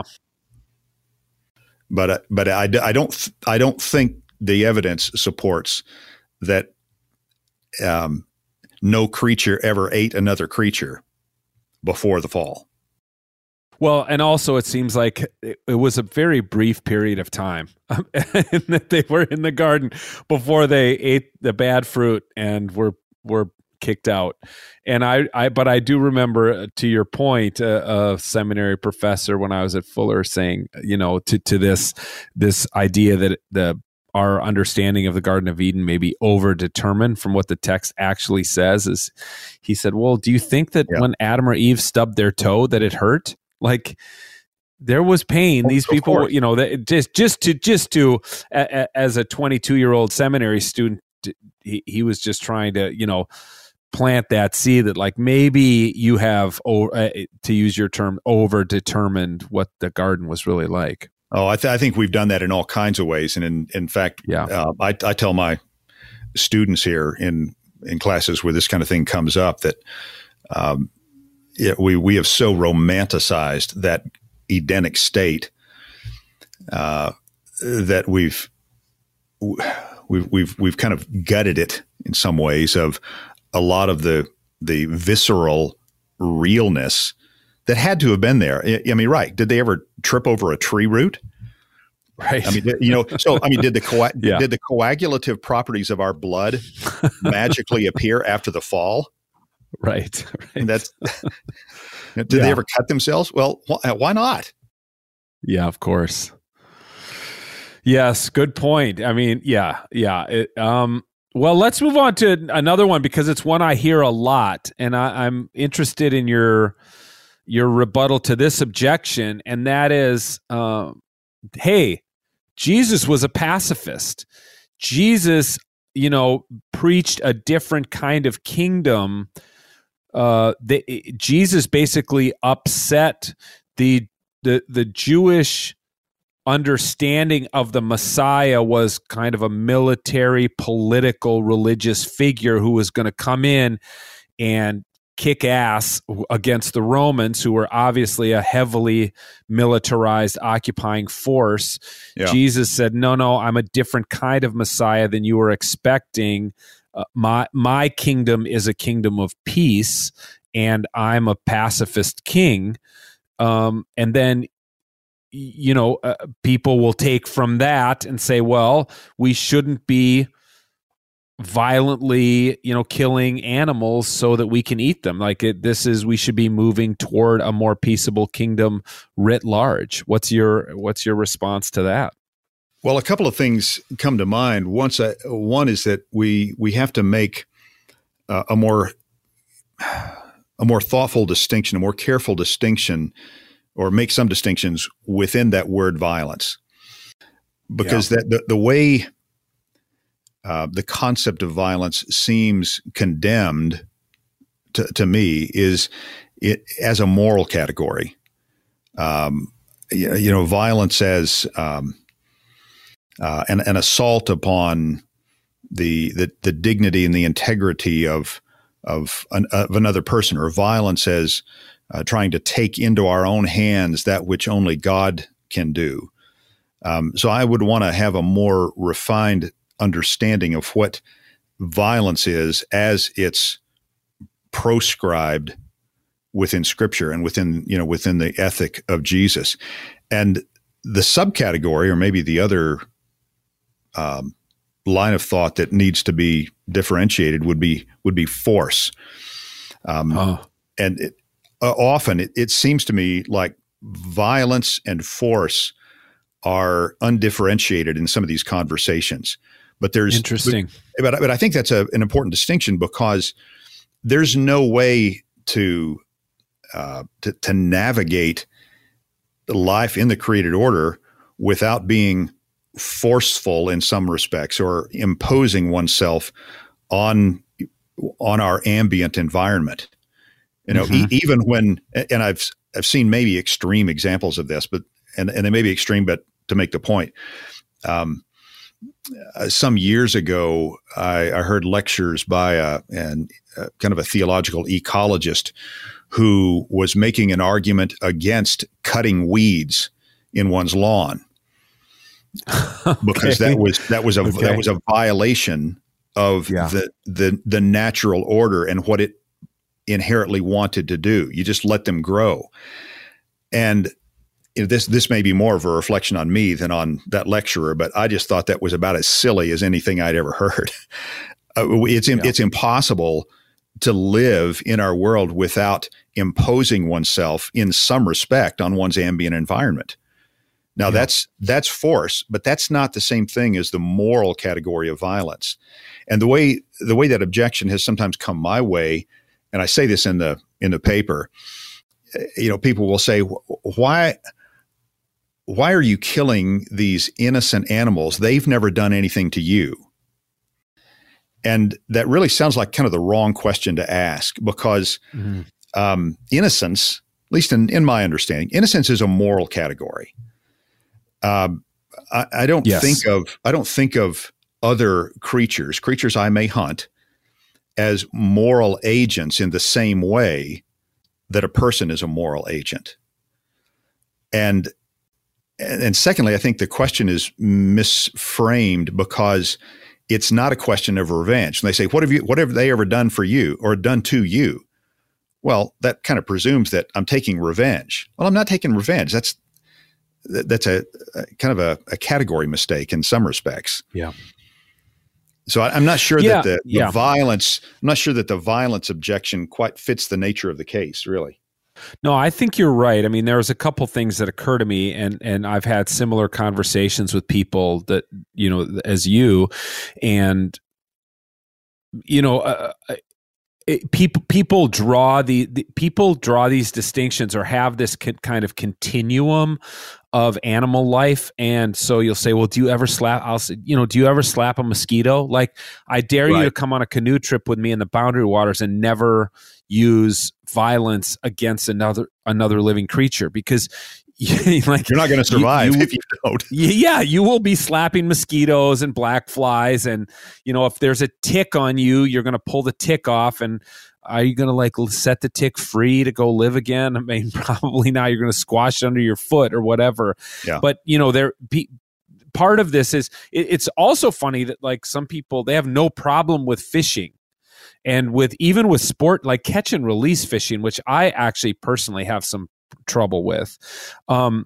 But, but I, I don't, I don't think the evidence supports that, um, no creature ever ate another creature before the fall. Well, and also it seems like it, it was a very brief period of time um, and that they were in the garden before they ate the bad fruit and were were kicked out. And I, I but I do remember, uh, to your point, uh, a seminary professor when I was at Fuller saying, you know, to to this this idea that the our understanding of the Garden of Eden may be overdetermined from what the text actually says. Is he said, well, do you think that yeah. when Adam or Eve stubbed their toe that it hurt? Like, there was pain. These people, you know, that just just to just to a, a, as a twenty-two year old seminary student, he, he was just trying to, you know, plant that seed that like maybe you have, uh, to use your term, over determined what the garden was really like. Oh, I, th- I think we've done that in all kinds of ways, and in in fact, yeah, uh, I, I tell my students here in in classes where this kind of thing comes up that. Um, Yeah, we we have so romanticized that Edenic state uh, that we've we've we've we've kind of gutted it in some ways of a lot of the the visceral realness that had to have been there. I, I mean, right? Did they ever trip over a tree root? Right. I mean, you know. So, I mean, did the coag- yeah. did the coagulative properties of our blood magically appear after the fall? Right. right. And that's did yeah. they ever cut themselves? Well, wh- why not? Yeah, of course. Yes, good point. I mean, yeah, yeah. It, um, well, let's move on to another one because it's one I hear a lot, and I, I'm interested in your your rebuttal to this objection, and that is, um, hey, Jesus was a pacifist. Jesus, you know, preached a different kind of kingdom. Uh, the, Jesus basically upset the the the Jewish understanding of the Messiah was kind of a military, political, religious figure who was going to come in and kick ass against the Romans, who were obviously a heavily militarized occupying force. Yeah. Jesus said, no, no, I'm a different kind of Messiah than you were expecting. Uh, my my kingdom is a kingdom of peace, and I'm a pacifist king. Um, and then, you know, uh, people will take from that and say, well, we shouldn't be violently, you know, killing animals so that we can eat them. Like it, this is, we should be moving toward a more peaceable kingdom writ large. What's your what's your response to that? Well, a couple of things come to mind. Once, I, one is that we we have to make uh, a more a more thoughtful distinction, a more careful distinction, or make some distinctions within that word violence, because yeah. that the, the way uh, the concept of violence seems condemned to, to me is it as a moral category. Um, you, you know, violence as um, Uh, an, an assault upon the, the the dignity and the integrity of of, an, of another person, or violence as uh, trying to take into our own hands that which only God can do. Um, so I would want to have a more refined understanding of what violence is as it's proscribed within Scripture and within you know within the ethic of Jesus, and the subcategory, or maybe the other Um, line of thought that needs to be differentiated would be would be force, um, oh. and it, uh, often it, it seems to me like violence and force are undifferentiated in some of these conversations. But there's interesting, but but, but I think that's a, an important distinction, because there's no way to uh, to, to navigate life in the created order without being forceful in some respects, or imposing oneself on on our ambient environment. You know, mm-hmm. e- even when, and I've I've seen maybe extreme examples of this, but and and they may be extreme, but to make the point, um, uh, some years ago, I, I heard lectures by a, an, a kind of a theological ecologist who was making an argument against cutting weeds in one's lawn. Because okay. that was that was a okay. that was a violation of yeah. the the the natural order and what it inherently wanted to do. You just let them grow. And you know, this this may be more of a reflection on me than on that lecturer, but I just thought that was about as silly as anything I'd ever heard. Uh, it's yeah. it's impossible to live in our world without imposing oneself in some respect on one's ambient environment. Now yeah. that's that's force, but that's not the same thing as the moral category of violence. And the way the way that objection has sometimes come my way, and I say this in the in the paper, you know, people will say, why why are you killing these innocent animals? They've never done anything to you. And that really sounds like kind of the wrong question to ask, because mm-hmm. um, innocence, at least in, in my understanding, innocence is a moral category. Um, I, I don't yes. think of I don't think of other creatures, creatures I may hunt, as moral agents in the same way that a person is a moral agent. And and secondly, I think the question is misframed because it's not a question of revenge. And they say, "What have you? What have they ever done for you or done to you?" Well, that kind of presumes that I'm taking revenge. Well, I'm not taking revenge. That's that's a, a kind of a, a category mistake in some respects. Yeah. So I, I'm not sure yeah, that the, the yeah. violence. I'm not sure that the violence objection quite fits the nature of the case, really. No, I think you're right. I mean, there's a couple things that occur to me, and and I've had similar conversations with people that, you know, as you, and you know, uh, it, people people draw the, the people draw these distinctions or have this co- kind of continuum of animal life, and so you'll say, well, do you ever slap? I'll say, you know, do you ever slap a mosquito? Like, I dare right. you to come on a canoe trip with me in the Boundary Waters and never use violence against another another living creature, because you, like you're not going to survive you, you, if you don't. Yeah, you will be slapping mosquitoes and black flies, and you know, if there's a tick on you, you're going to pull the tick off, and are you going to like set the tick free to go live again? I mean, probably not. You're going to squash it under your foot or whatever. Yeah. But you know, there. Pe- part of this is it, it's also funny that like some people, they have no problem with fishing. And with even with sport like catch and release fishing, which I actually personally have some trouble with, um,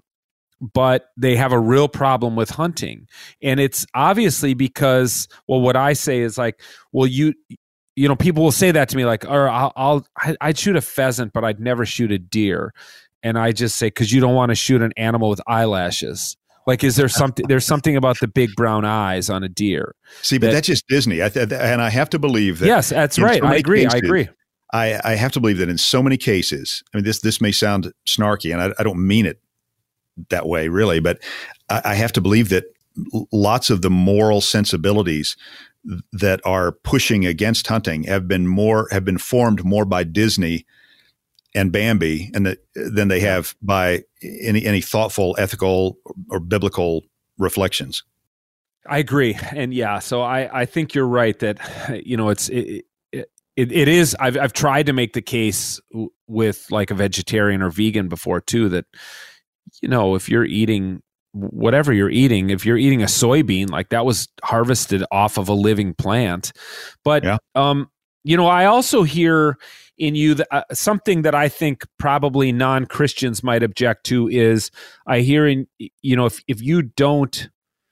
but they have a real problem with hunting. And it's obviously because, well, what I say is like, well, you, you know, people will say that to me like, or I'll, I'll I'd shoot a pheasant, but I'd never shoot a deer. And I just say, because you don't want to shoot an animal with eyelashes. Like, is there something, there's something about the big brown eyes on a deer. See, but that, that's just Disney. I th- and I have to believe that. Yes, that's right. I agree. Cases, I agree. I, I have to believe that in so many cases, I mean, this, this may sound snarky, and I, I don't mean it that way really, but I, I have to believe that lots of the moral sensibilities that are pushing against hunting have been more, have been formed more by Disney and Bambi, and the, than they have by any any thoughtful, ethical, or biblical reflections. I agree, and yeah, so I, I think you're right that you know it's it it, it is. I've I've tried to make the case w- with like a vegetarian or vegan before too, that you know, if you're eating whatever you're eating, if you're eating a soybean, like that was harvested off of a living plant, but yeah. um. You know, I also hear in you that, uh, something that I think probably non-Christians might object to is I hear in, you know, if, if you don't,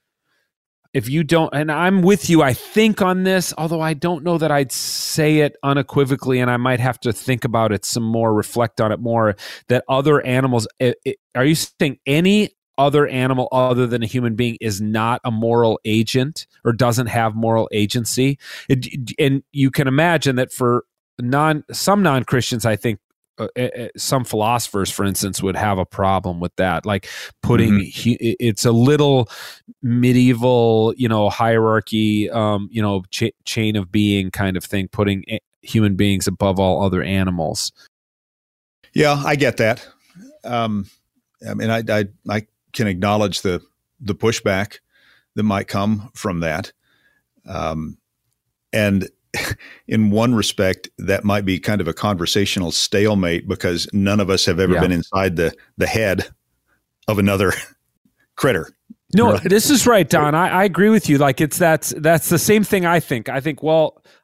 if you don't, and I'm with you, I think on this, although I don't know that I'd say it unequivocally, and I might have to think about it some more, reflect on it more, that other animals, it, it, are you saying any other animal other than a human being is not a moral agent or doesn't have moral agency? It, and you can imagine that for non some non-Christians, I think uh, uh, some philosophers, for instance, would have a problem with that, like putting mm-hmm. hu- it's a little medieval, you know, hierarchy, um, you know, ch- chain of being kind of thing, putting human beings above all other animals. Yeah, I get that. Um, I mean, I, I, I can acknowledge the the pushback that might come from that. Um, and in one respect, that might be kind of a conversational stalemate because none of us have ever yeah. been inside the, the head of another critter. No, right? This is right, Don. I, I agree with you. Like it's that's that's the same thing I think. I think, well,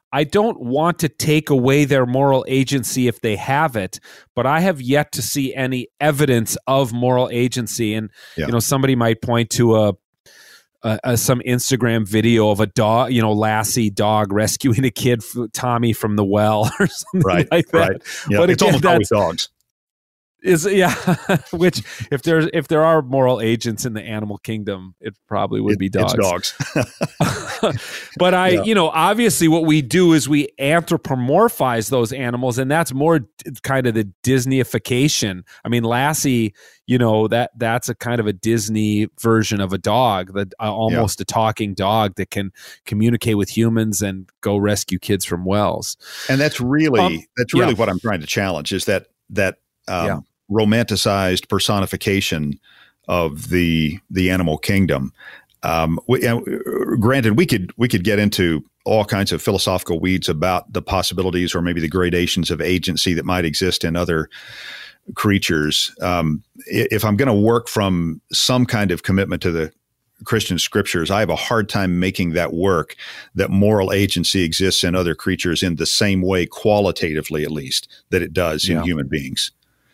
I don't want to take away their moral agency if they have it, but I have yet to see any evidence of moral agency. And yeah. you know, somebody might point to a, a, a some Instagram video of a dog, you know, Lassie dog rescuing a kid, Tommy, from the well or something right, like that. Right. Yeah, but it's again, almost always dogs. Is yeah, which if there's if there are moral agents in the animal kingdom, it probably would it, be dogs. It's dogs. But I, yeah. you know, obviously what we do is we anthropomorphize those animals, and that's more kind of the Disneyification. I mean, Lassie, you know, that that's a kind of a Disney version of a dog, that uh, almost yeah. a talking dog that can communicate with humans and go rescue kids from wells. And that's really um, that's really yeah. what I'm trying to challenge is that that. Um, yeah. romanticized personification of the the animal kingdom. Um, we, uh, granted, we could we could get into all kinds of philosophical weeds about the possibilities or maybe the gradations of agency that might exist in other creatures. Um, if I'm going to work from some kind of commitment to the Christian scriptures, I have a hard time making that work, that moral agency exists in other creatures in the same way, qualitatively at least, that it does yeah. in human beings.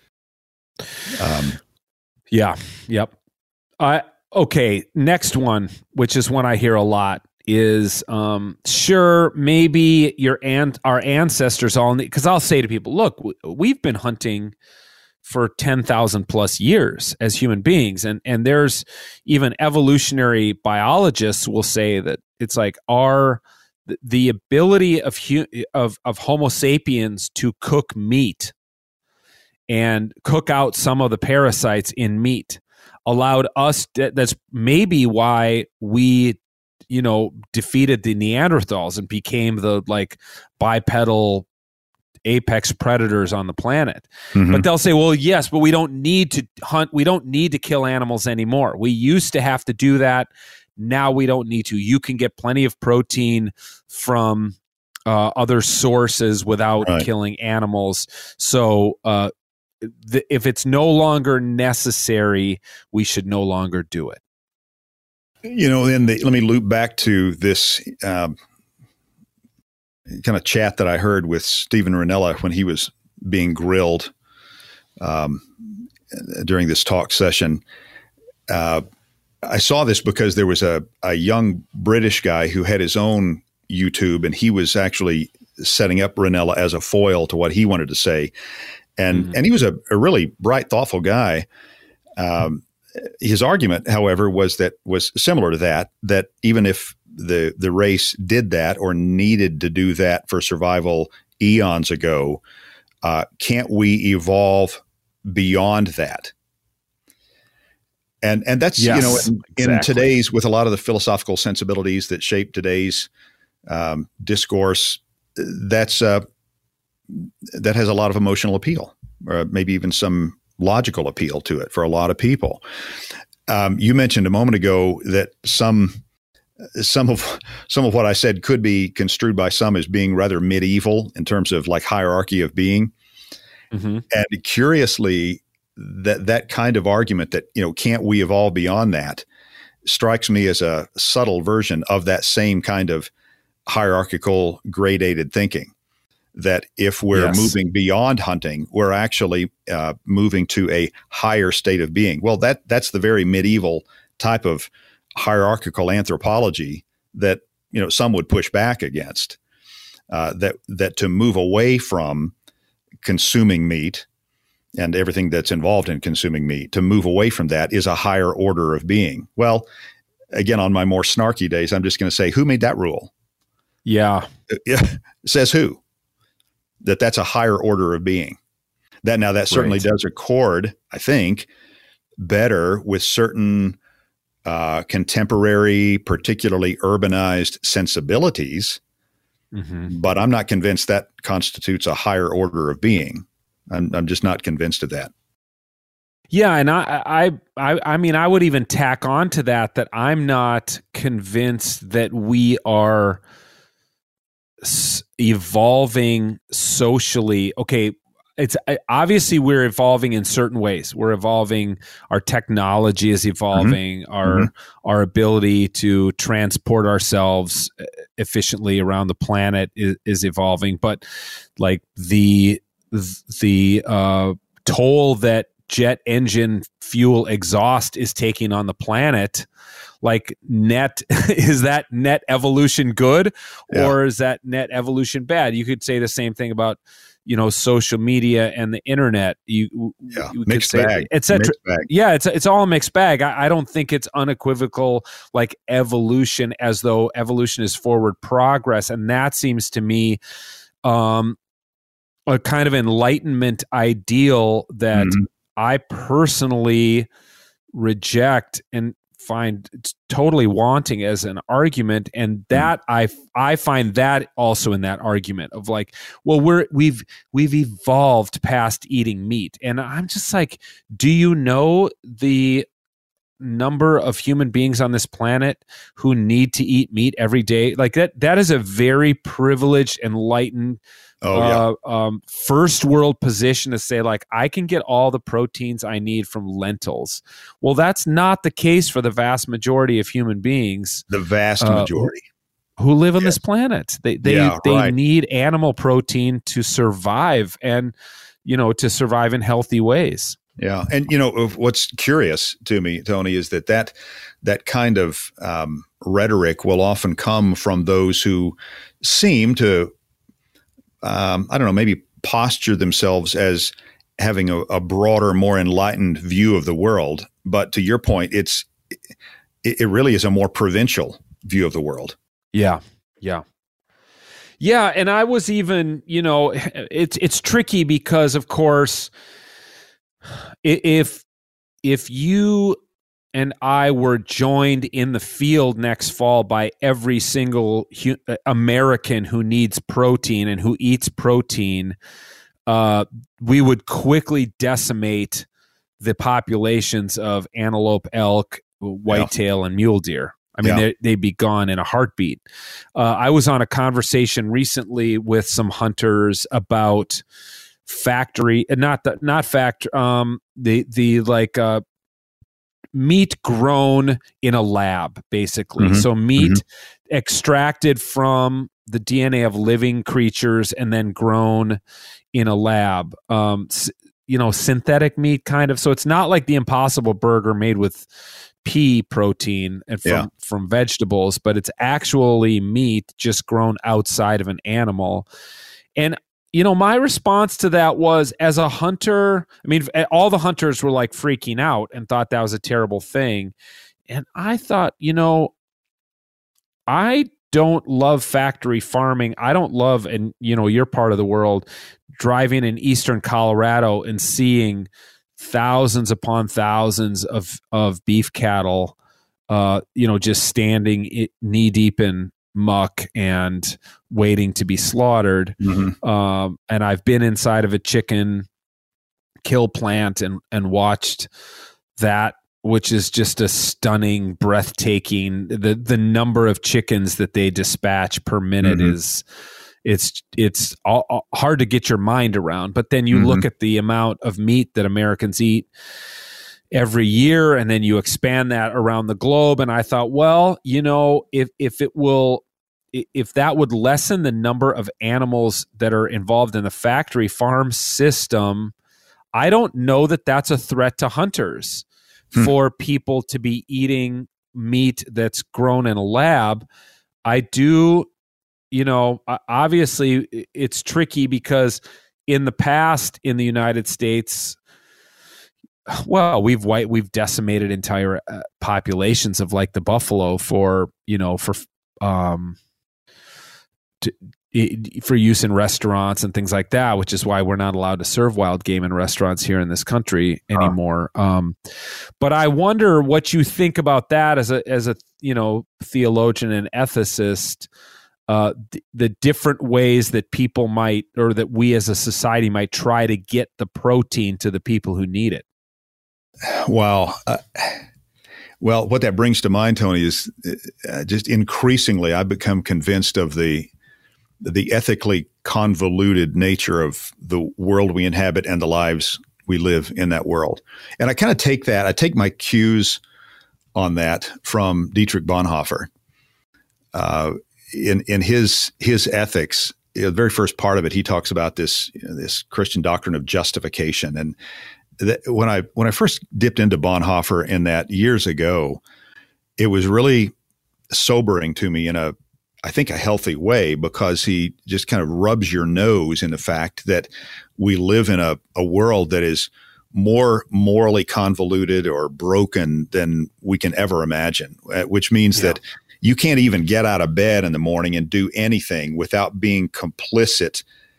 Um, yeah. Yep. Uh, okay. Next one, which is one I hear a lot, is um, sure, maybe your aunt, our ancestors all need, because I'll say to people, look, w- we've been hunting for ten thousand plus years as human beings. And, and there's even evolutionary biologists will say that it's like our, the ability of, hu- of, of Homo sapiens to cook meat and cook out some of the parasites in meat allowed us, that's maybe why we, you know, defeated the Neanderthals and became the like bipedal apex predators on the planet. Mm-hmm. But they'll say, well, yes, but we don't need to hunt. We don't need to kill animals anymore. We used to have to do that. Now we don't need to. You can get plenty of protein from uh, other sources without right. killing animals. So, uh, The, if it's no longer necessary, we should no longer do it. You know, then the, let me loop back to this um, kind of chat that I heard with Steven Rinella when he was being grilled um, during this talk session. Uh, I saw this because there was a, a young British guy who had his own YouTube, and he was actually setting up Rinella as a foil to what he wanted to say. And mm-hmm. and he was a, a really bright, thoughtful guy. Um, his argument, however, was that was similar to that, that even if the the race did that or needed to do that for survival eons ago, uh, can't we evolve beyond that? And and that's, yes, you know, in, exactly. in today's, with a lot of the philosophical sensibilities that shape today's um, discourse, that's uh, that has a lot of emotional appeal, or maybe even some logical appeal to it for a lot of people. Um, you mentioned a moment ago that some some of some of what I said could be construed by some as being rather medieval in terms of like hierarchy of being. Mm-hmm. And curiously, that that kind of argument that, you know, can't we evolve beyond that, strikes me as a subtle version of that same kind of hierarchical gradated thinking. That if we're yes. moving beyond hunting, we're actually uh, moving to a higher state of being. Well, that that's the very medieval type of hierarchical anthropology that, you know, some would push back against. Uh, that that to move away from consuming meat and everything that's involved in consuming meat, to move away from that is a higher order of being. Well, again, on my more snarky days, I'm just going to say, who made that rule? Yeah, says who? That that's a higher order of being. That now that certainly right. does accord, I think, better with certain uh, contemporary, particularly urbanized sensibilities. Mm-hmm. But I'm not convinced that constitutes a higher order of being. I'm, I'm just not convinced of that. Yeah, and I, I, I, I mean, I would even tack on to that that I'm not convinced that we are evolving socially. Okay, it's obviously we're evolving in certain ways. We're evolving. Our technology is evolving. Mm-hmm. Our mm-hmm. our ability to transport ourselves efficiently around the planet is, is evolving. But like the the uh, toll that jet engine fuel exhaust is taking on the planet, like net, is that net evolution good, yeah. or is that net evolution bad? You could say the same thing about, you know, social media and the internet. You, yeah, you mixed could say, bag, et cetera. Mixed bag. Yeah, it's it's all a mixed bag. I, I don't think it's unequivocal like evolution, as though evolution is forward progress, and that seems to me um, a kind of enlightenment ideal that mm-hmm. I personally reject and find totally wanting as an argument. And that mm. I I find that also in that argument of like, well, we're we've we've evolved past eating meat. And I'm just like, do you know the number of human beings on this planet who need to eat meat every day? Like that that is a very privileged, enlightened Oh, yeah. uh, um, first world position to say, like, I can get all the proteins I need from lentils. Well, that's not the case for the vast majority of human beings. The vast uh, majority. Who, who live on yes. this planet. They they, yeah, they right. need animal protein to survive and, you know, to survive in healthy ways. Yeah. And, you know, what's curious to me, Tony, is that that, that kind of um, rhetoric will often come from those who seem to Um, I don't know, maybe posture themselves as having a, a broader, more enlightened view of the world. But to your point, it's it, it really is a more provincial view of the world. Yeah, yeah, yeah. And I was even, you know, it's it's tricky because, of course, if if you and I were joined in the field next fall by every single hu- American who needs protein and who eats protein, uh, we would quickly decimate the populations of antelope, elk, whitetail, yeah. and mule deer. I mean, yeah. they, they'd be gone in a heartbeat. Uh, I was on a conversation recently with some hunters about factory, not the, not fact, um, the the like. Uh, meat grown in a lab, basically. Mm-hmm. So meat mm-hmm. extracted from the D N A of living creatures and then grown in a lab. Um, you know, synthetic meat kind of. So it's not like the Impossible Burger made with pea protein and from, yeah. from vegetables, but it's actually meat just grown outside of an animal. And you know, my response to that was, as a hunter, I mean, all the hunters were like freaking out and thought that was a terrible thing. And I thought, you know, I don't love factory farming. I don't love, and you know, your part of the world, driving in eastern Colorado and seeing thousands upon thousands of, of beef cattle, uh, you know, just standing knee deep in muck and waiting to be slaughtered. Mm-hmm. Um, and I've been inside of a chicken kill plant and, and watched that, which is just a stunning, breathtaking, the, the number of chickens that they dispatch per minute mm-hmm. is, it's, it's all, all hard to get your mind around. But then you mm-hmm. look at the amount of meat that Americans eat every year, and then you expand that around the globe. And I thought, well, you know, if if it will, if that would lessen the number of animals that are involved in the factory farm system, I don't know that that's a threat to hunters hmm. for people to be eating meat that's grown in a lab. I do, you know, obviously it's tricky because in the past in the United States, well, we've white we've decimated entire uh, populations of like the buffalo for you know for um to, for use in restaurants and things like that, which is why we're not allowed to serve wild game in restaurants here in this country anymore. Uh. Um, but I wonder what you think about that as a as a you know theologian and ethicist. Uh, th- the different ways that people might, or that we as a society might try to get the protein to the people who need it. Wow. Uh, well, what that brings to mind, Tony, is uh, just increasingly I've become convinced of the the ethically convoluted nature of the world we inhabit and the lives we live in that world. And I kind of take that, I take my cues on that from Dietrich Bonhoeffer. Uh, in in his his ethics, the very first part of it, he talks about this you know, this Christian doctrine of justification. And that when I when I first dipped into Bonhoeffer in that years ago, it was really sobering to me in a, I think, a healthy way, because he just kind of rubs your nose in the fact that we live in a, a world that is more morally convoluted or broken than we can ever imagine, which means yeah. that you can't even get out of bed in the morning and do anything without being complicit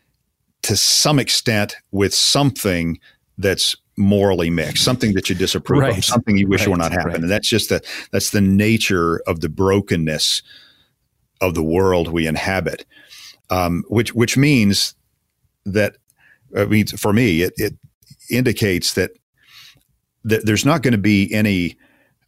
to some extent with something that's morally mixed, something that you disapprove right. of, something you wish right. were not happening. Right. And that's just the, that's the nature of the brokenness of the world we inhabit, um, which, which means that, I mean, for me, it, it indicates that, that there's not going to be any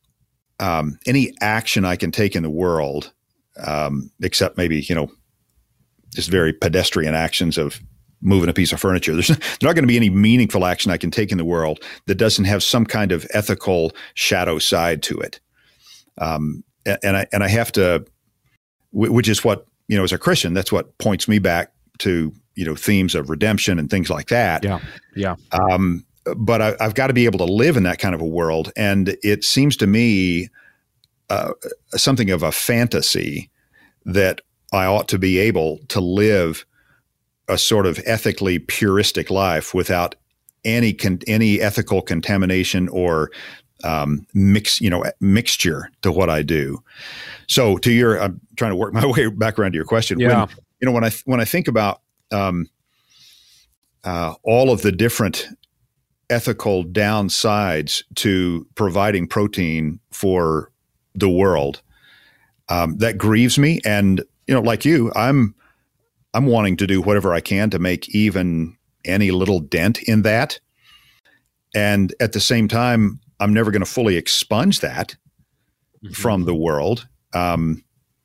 Um, any action I can take in the world, um, except maybe, you know, just very pedestrian actions of moving a piece of furniture. There's not, there's not going to be any meaningful action I can take in the world that doesn't have some kind of ethical shadow side to it. Um, and I and I have to, which is what, you know, as a Christian, that's what points me back to, you know, themes of redemption and things like that. Yeah, yeah. Um, But I, I've got to be able to live in that kind of a world. And it seems to me uh, something of a fantasy that I ought to be able to live a sort of ethically puristic life without any con- any ethical contamination or um, mix, you know, mixture to what I do. So to your, I'm trying to work my way back around to your question. Yeah. When, you know, when I when I think about um, uh, all of the different ethical downsides to providing protein for the world, um, that grieves me. And, you know, like you, I'm, I'm wanting to do whatever I can to make even any little dent in that. And at the same time, I'm never going to fully expunge that mm-hmm. from the world. Um,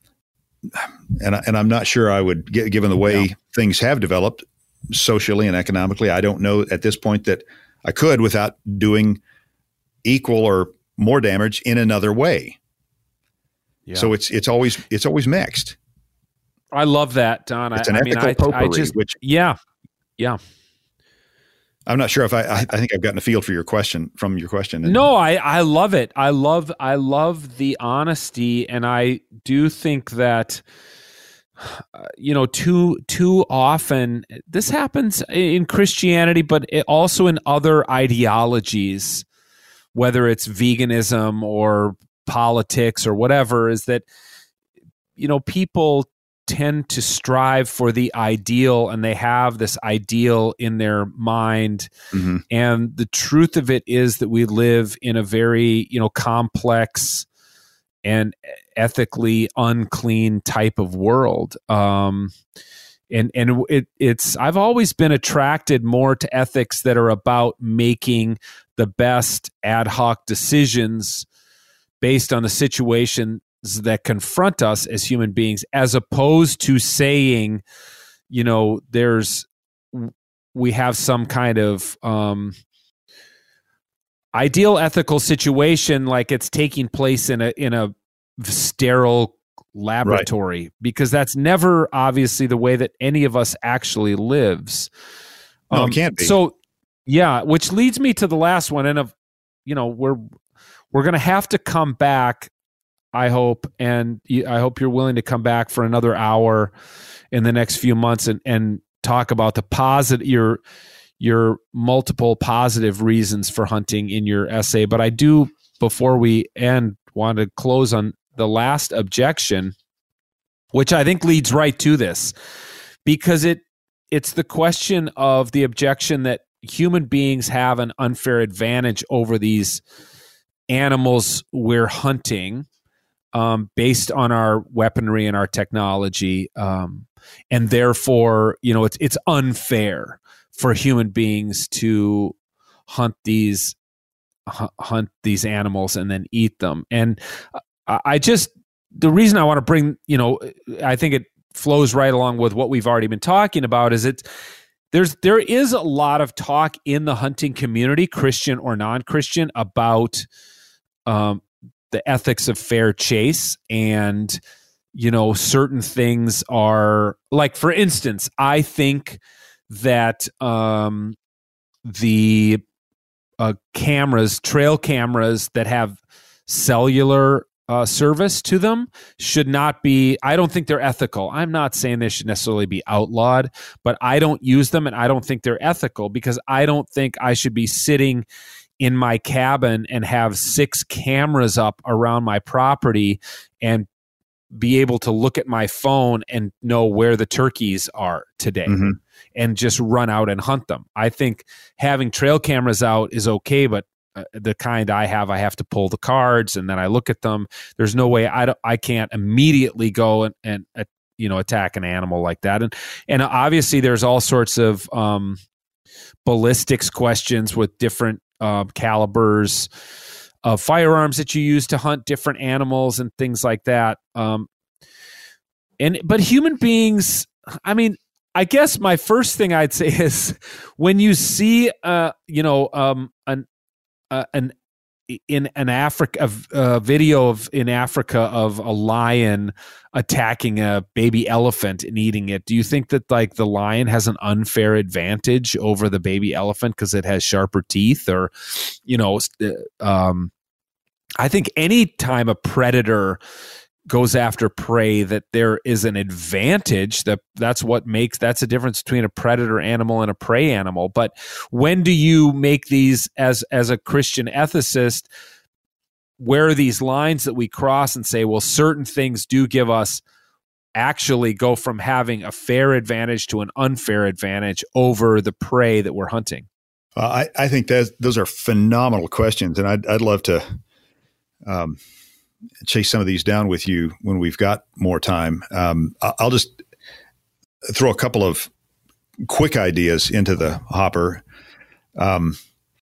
and, and I'm not sure I would, given the way yeah. things have developed socially and economically, I don't know at this point that I could without doing equal or more damage in another way. Yeah. So it's it's always it's always mixed. I love that, Don. It's I, an I ethical mean, I, potpourri, I just, which yeah, yeah. I'm not sure if I, I I think I've gotten a feel for your question from your question. And, no, I I love it. I love I love the honesty, and I do think that. Uh, you know, too too often this happens in Christianity, but it also in other ideologies, whether it's veganism or politics or whatever, is that, you know, people tend to strive for the ideal, and they have this ideal in their mind. Mm-hmm. And the truth of it is that we live in a very, you know, complex and ethically unclean type of world. Um, and and it, it's I've always been attracted more to ethics that are about making the best ad hoc decisions based on the situations that confront us as human beings, as opposed to saying, you know, there's we have some kind of um, ideal ethical situation, like it's taking place in a in a sterile laboratory, right. Because that's never obviously the way that any of us actually lives. No, um, it can't be. So, yeah, which leads me to the last one, and of you know we're we're going to have to come back, I hope, and I hope you're willing to come back for another hour in the next few months and and talk about the positive your. your multiple positive reasons for hunting in your essay. But I do, before we end, want to close on the last objection, which I think leads right to this, because it it's the question of the objection that human beings have an unfair advantage over these animals we're hunting, um, based on our weaponry and our technology. Um, and therefore, you know, it's it's unfair for human beings to hunt these hunt these animals and then eat them. And I just, the reason I want to bring, you know, I think it flows right along with what we've already been talking about. Is it there's there is a lot of talk in the hunting community, Christian or non-Christian, about um, the ethics of fair chase, and you know, certain things are like, for instance, I think that um, the uh, cameras, trail cameras that have cellular uh, service to them should not be, I don't think they're ethical. I'm not saying they should necessarily be outlawed, but I don't use them and I don't think they're ethical, because I don't think I should be sitting in my cabin and have six cameras up around my property and be able to look at my phone and know where the turkeys are today. Mm-hmm. And just run out and hunt them. I think having trail cameras out is okay, but uh, the kind I have, I have to pull the cards and then I look at them. There's no way I don't, I can't immediately go and, and uh, you know, attack an animal like that. And and obviously there's all sorts of um, ballistics questions with different uh, calibers of firearms that you use to hunt different animals and things like that. Um, and but human beings, I mean, I guess my first thing I'd say is when you see, uh, you know, um, an uh, an in an Africa a video of in Africa of a lion attacking a baby elephant and eating it, do you think that like the lion has an unfair advantage over the baby elephant because it has sharper teeth? Or, you know, um, I think any time a predator goes after prey, that there is an advantage, that that's what makes, that's the difference between a predator animal and a prey animal. But when do you make these, as as a Christian ethicist, where are these lines that we cross and say, well, certain things do give us, actually go from having a fair advantage to an unfair advantage over the prey that we're hunting? Uh, I, I think that those are phenomenal questions, and I'd, I'd love to um, chase some of these down with you when we've got more time. Um, I'll just throw a couple of quick ideas into the hopper. Um,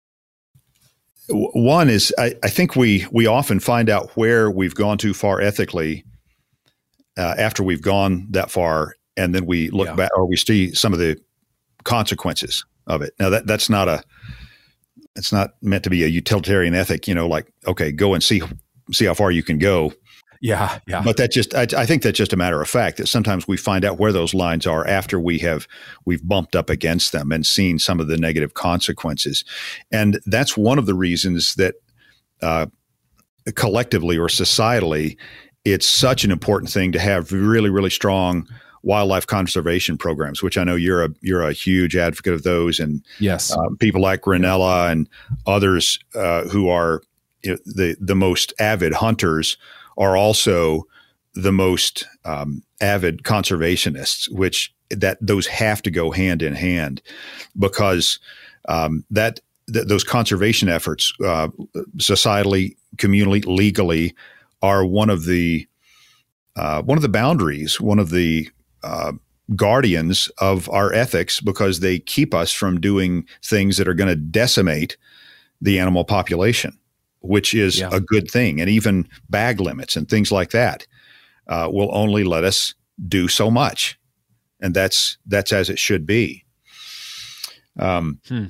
one is I, I think we we often find out where we've gone too far ethically uh, after we've gone that far, and then we look yeah. back, or we see some of the consequences of it. Now that that's not a it's not meant to be a utilitarian ethic, you know, like, okay, go and see see how far you can go. Yeah, yeah. But that just, I, I think that's just a matter of fact, that sometimes we find out where those lines are after we have, we've bumped up against them and seen some of the negative consequences. And that's one of the reasons that uh, collectively or societally, it's such an important thing to have really, really strong wildlife conservation programs, which I know you're a you're a huge advocate of those. And yes, uh, people like Granella and others uh, who are, you know, the the most avid hunters are also the most um, avid conservationists, which that those have to go hand in hand, because um, that th- those conservation efforts, uh, societally, communally, legally, are one of the uh, one of the boundaries, one of the uh, guardians of our ethics, because they keep us from doing things that are going to decimate the animal population, which is yeah. a good thing. And even bag limits and things like that uh, will only let us do so much. And that's that's as it should be. Um, hmm.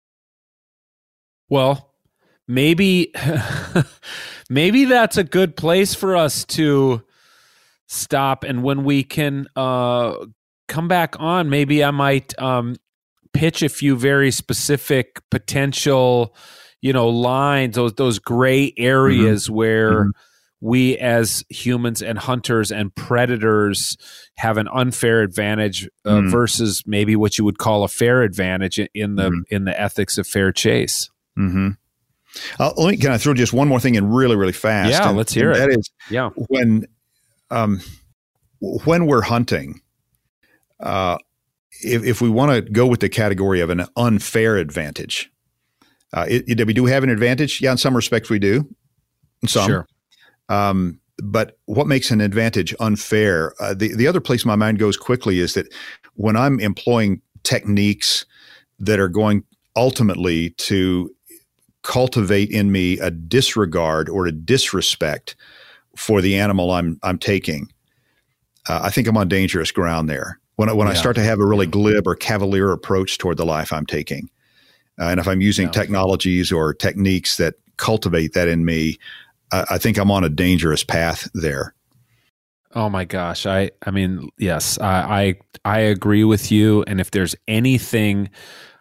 Well, maybe maybe that's a good place for us to stop. And when we can uh, come back on, maybe I might um, pitch a few very specific potential, you know, lines, those those gray areas mm-hmm. where mm-hmm. we as humans and hunters and predators have an unfair advantage uh, mm-hmm. versus maybe what you would call a fair advantage in the mm-hmm. in the ethics of fair chase. Mm-hmm. Uh, let me can I throw just one more thing in really really fast? Yeah, and, let's hear and it. That is, yeah, when um, when we're hunting, uh, if if we want to go with the category of an unfair advantage. Uh, it, it, we do have an advantage. Yeah, in some respects we do. In some. Sure. Um, but what makes an advantage unfair? Uh, the, the other place my mind goes quickly is that when I'm employing techniques that are going ultimately to cultivate in me a disregard or a disrespect for the animal I'm I'm taking, uh, I think I'm on dangerous ground there. When I, when yeah. I start to have a really glib or cavalier approach toward the life I'm taking, uh, and if I'm using yeah. technologies or techniques that cultivate that in me, uh, I think I'm on a dangerous path there. Oh my gosh. I, I mean, yes, I, I, I agree with you. And if there's anything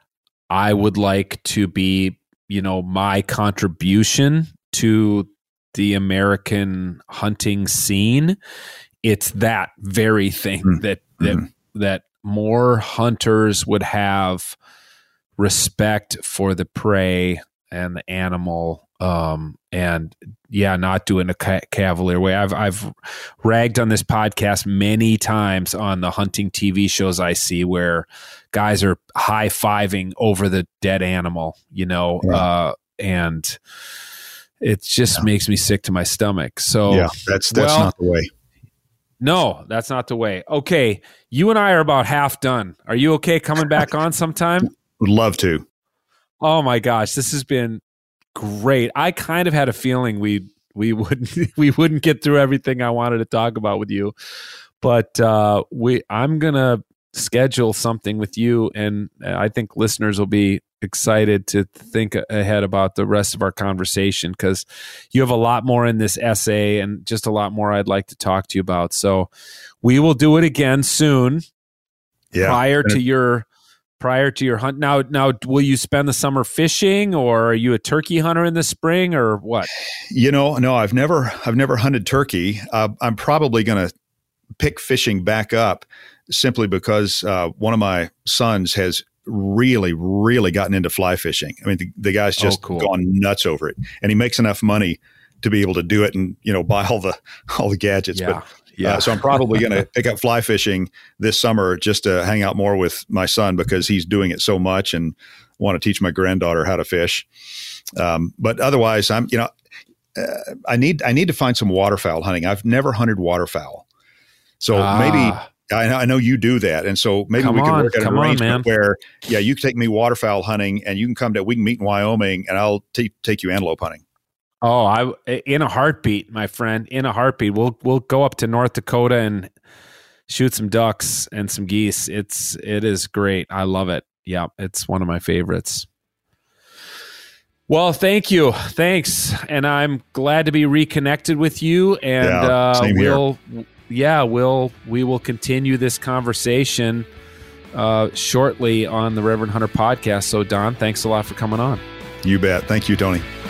I would like to be, you know, my contribution to the American hunting scene, it's that very thing mm-hmm. that, that, mm-hmm. that more hunters would have respect for the prey and the animal. Um, and yeah, not doing a ca- cavalier way. I've, I've ragged on this podcast many times on the hunting T V shows I see where guys are high fiving over the dead animal, you know, yeah. uh, and it just yeah. makes me sick to my stomach. So yeah, that's, that's well, not the way. No, that's not the way. Okay. You and I are about half done. Are you okay coming back on sometime? Would love to. Oh my gosh. This has been great. I kind of had a feeling we we wouldn't we wouldn't get through everything I wanted to talk about with you, but uh, we I'm gonna schedule something with you, and I think listeners will be excited to think ahead about the rest of our conversation because you have a lot more in this essay and just a lot more I'd like to talk to you about. So we will do it again soon. Yeah, prior to your. Prior to your hunt. Now, now, will you spend the summer fishing, or are you a turkey hunter in the spring, or what? You know, no, I've never, I've never hunted turkey. Uh, I'm probably going to pick fishing back up simply because uh, one of my sons has really, really gotten into fly fishing. I mean, the, the guy's just oh, cool. gone nuts over it, and he makes enough money to be able to do it and, you know, buy all the all the gadgets. Yeah. But Yeah. Uh, so I'm probably going to pick up fly fishing this summer just to hang out more with my son because he's doing it so much and want to teach my granddaughter how to fish. Um, but otherwise, I'm, you know, uh, I need I need to find some waterfowl hunting. I've never hunted waterfowl, so ah. maybe I, I know you do that, and so maybe come we can on, work out an arrangement on, where yeah, you can take me waterfowl hunting, and you can come to we can meet in Wyoming, and I'll t- take you antelope hunting. Oh, I in a heartbeat, my friend. In a heartbeat, we'll we'll go up to North Dakota and shoot some ducks and some geese. It's it is great. I love it. Yeah, it's one of my favorites. Well, thank you, thanks, and I'm glad to be reconnected with you. And yeah, uh, same we'll here. yeah, we'll we will continue this conversation uh, shortly on the Reverend Hunter podcast. So, Don, thanks a lot for coming on. You bet. Thank you, Tony.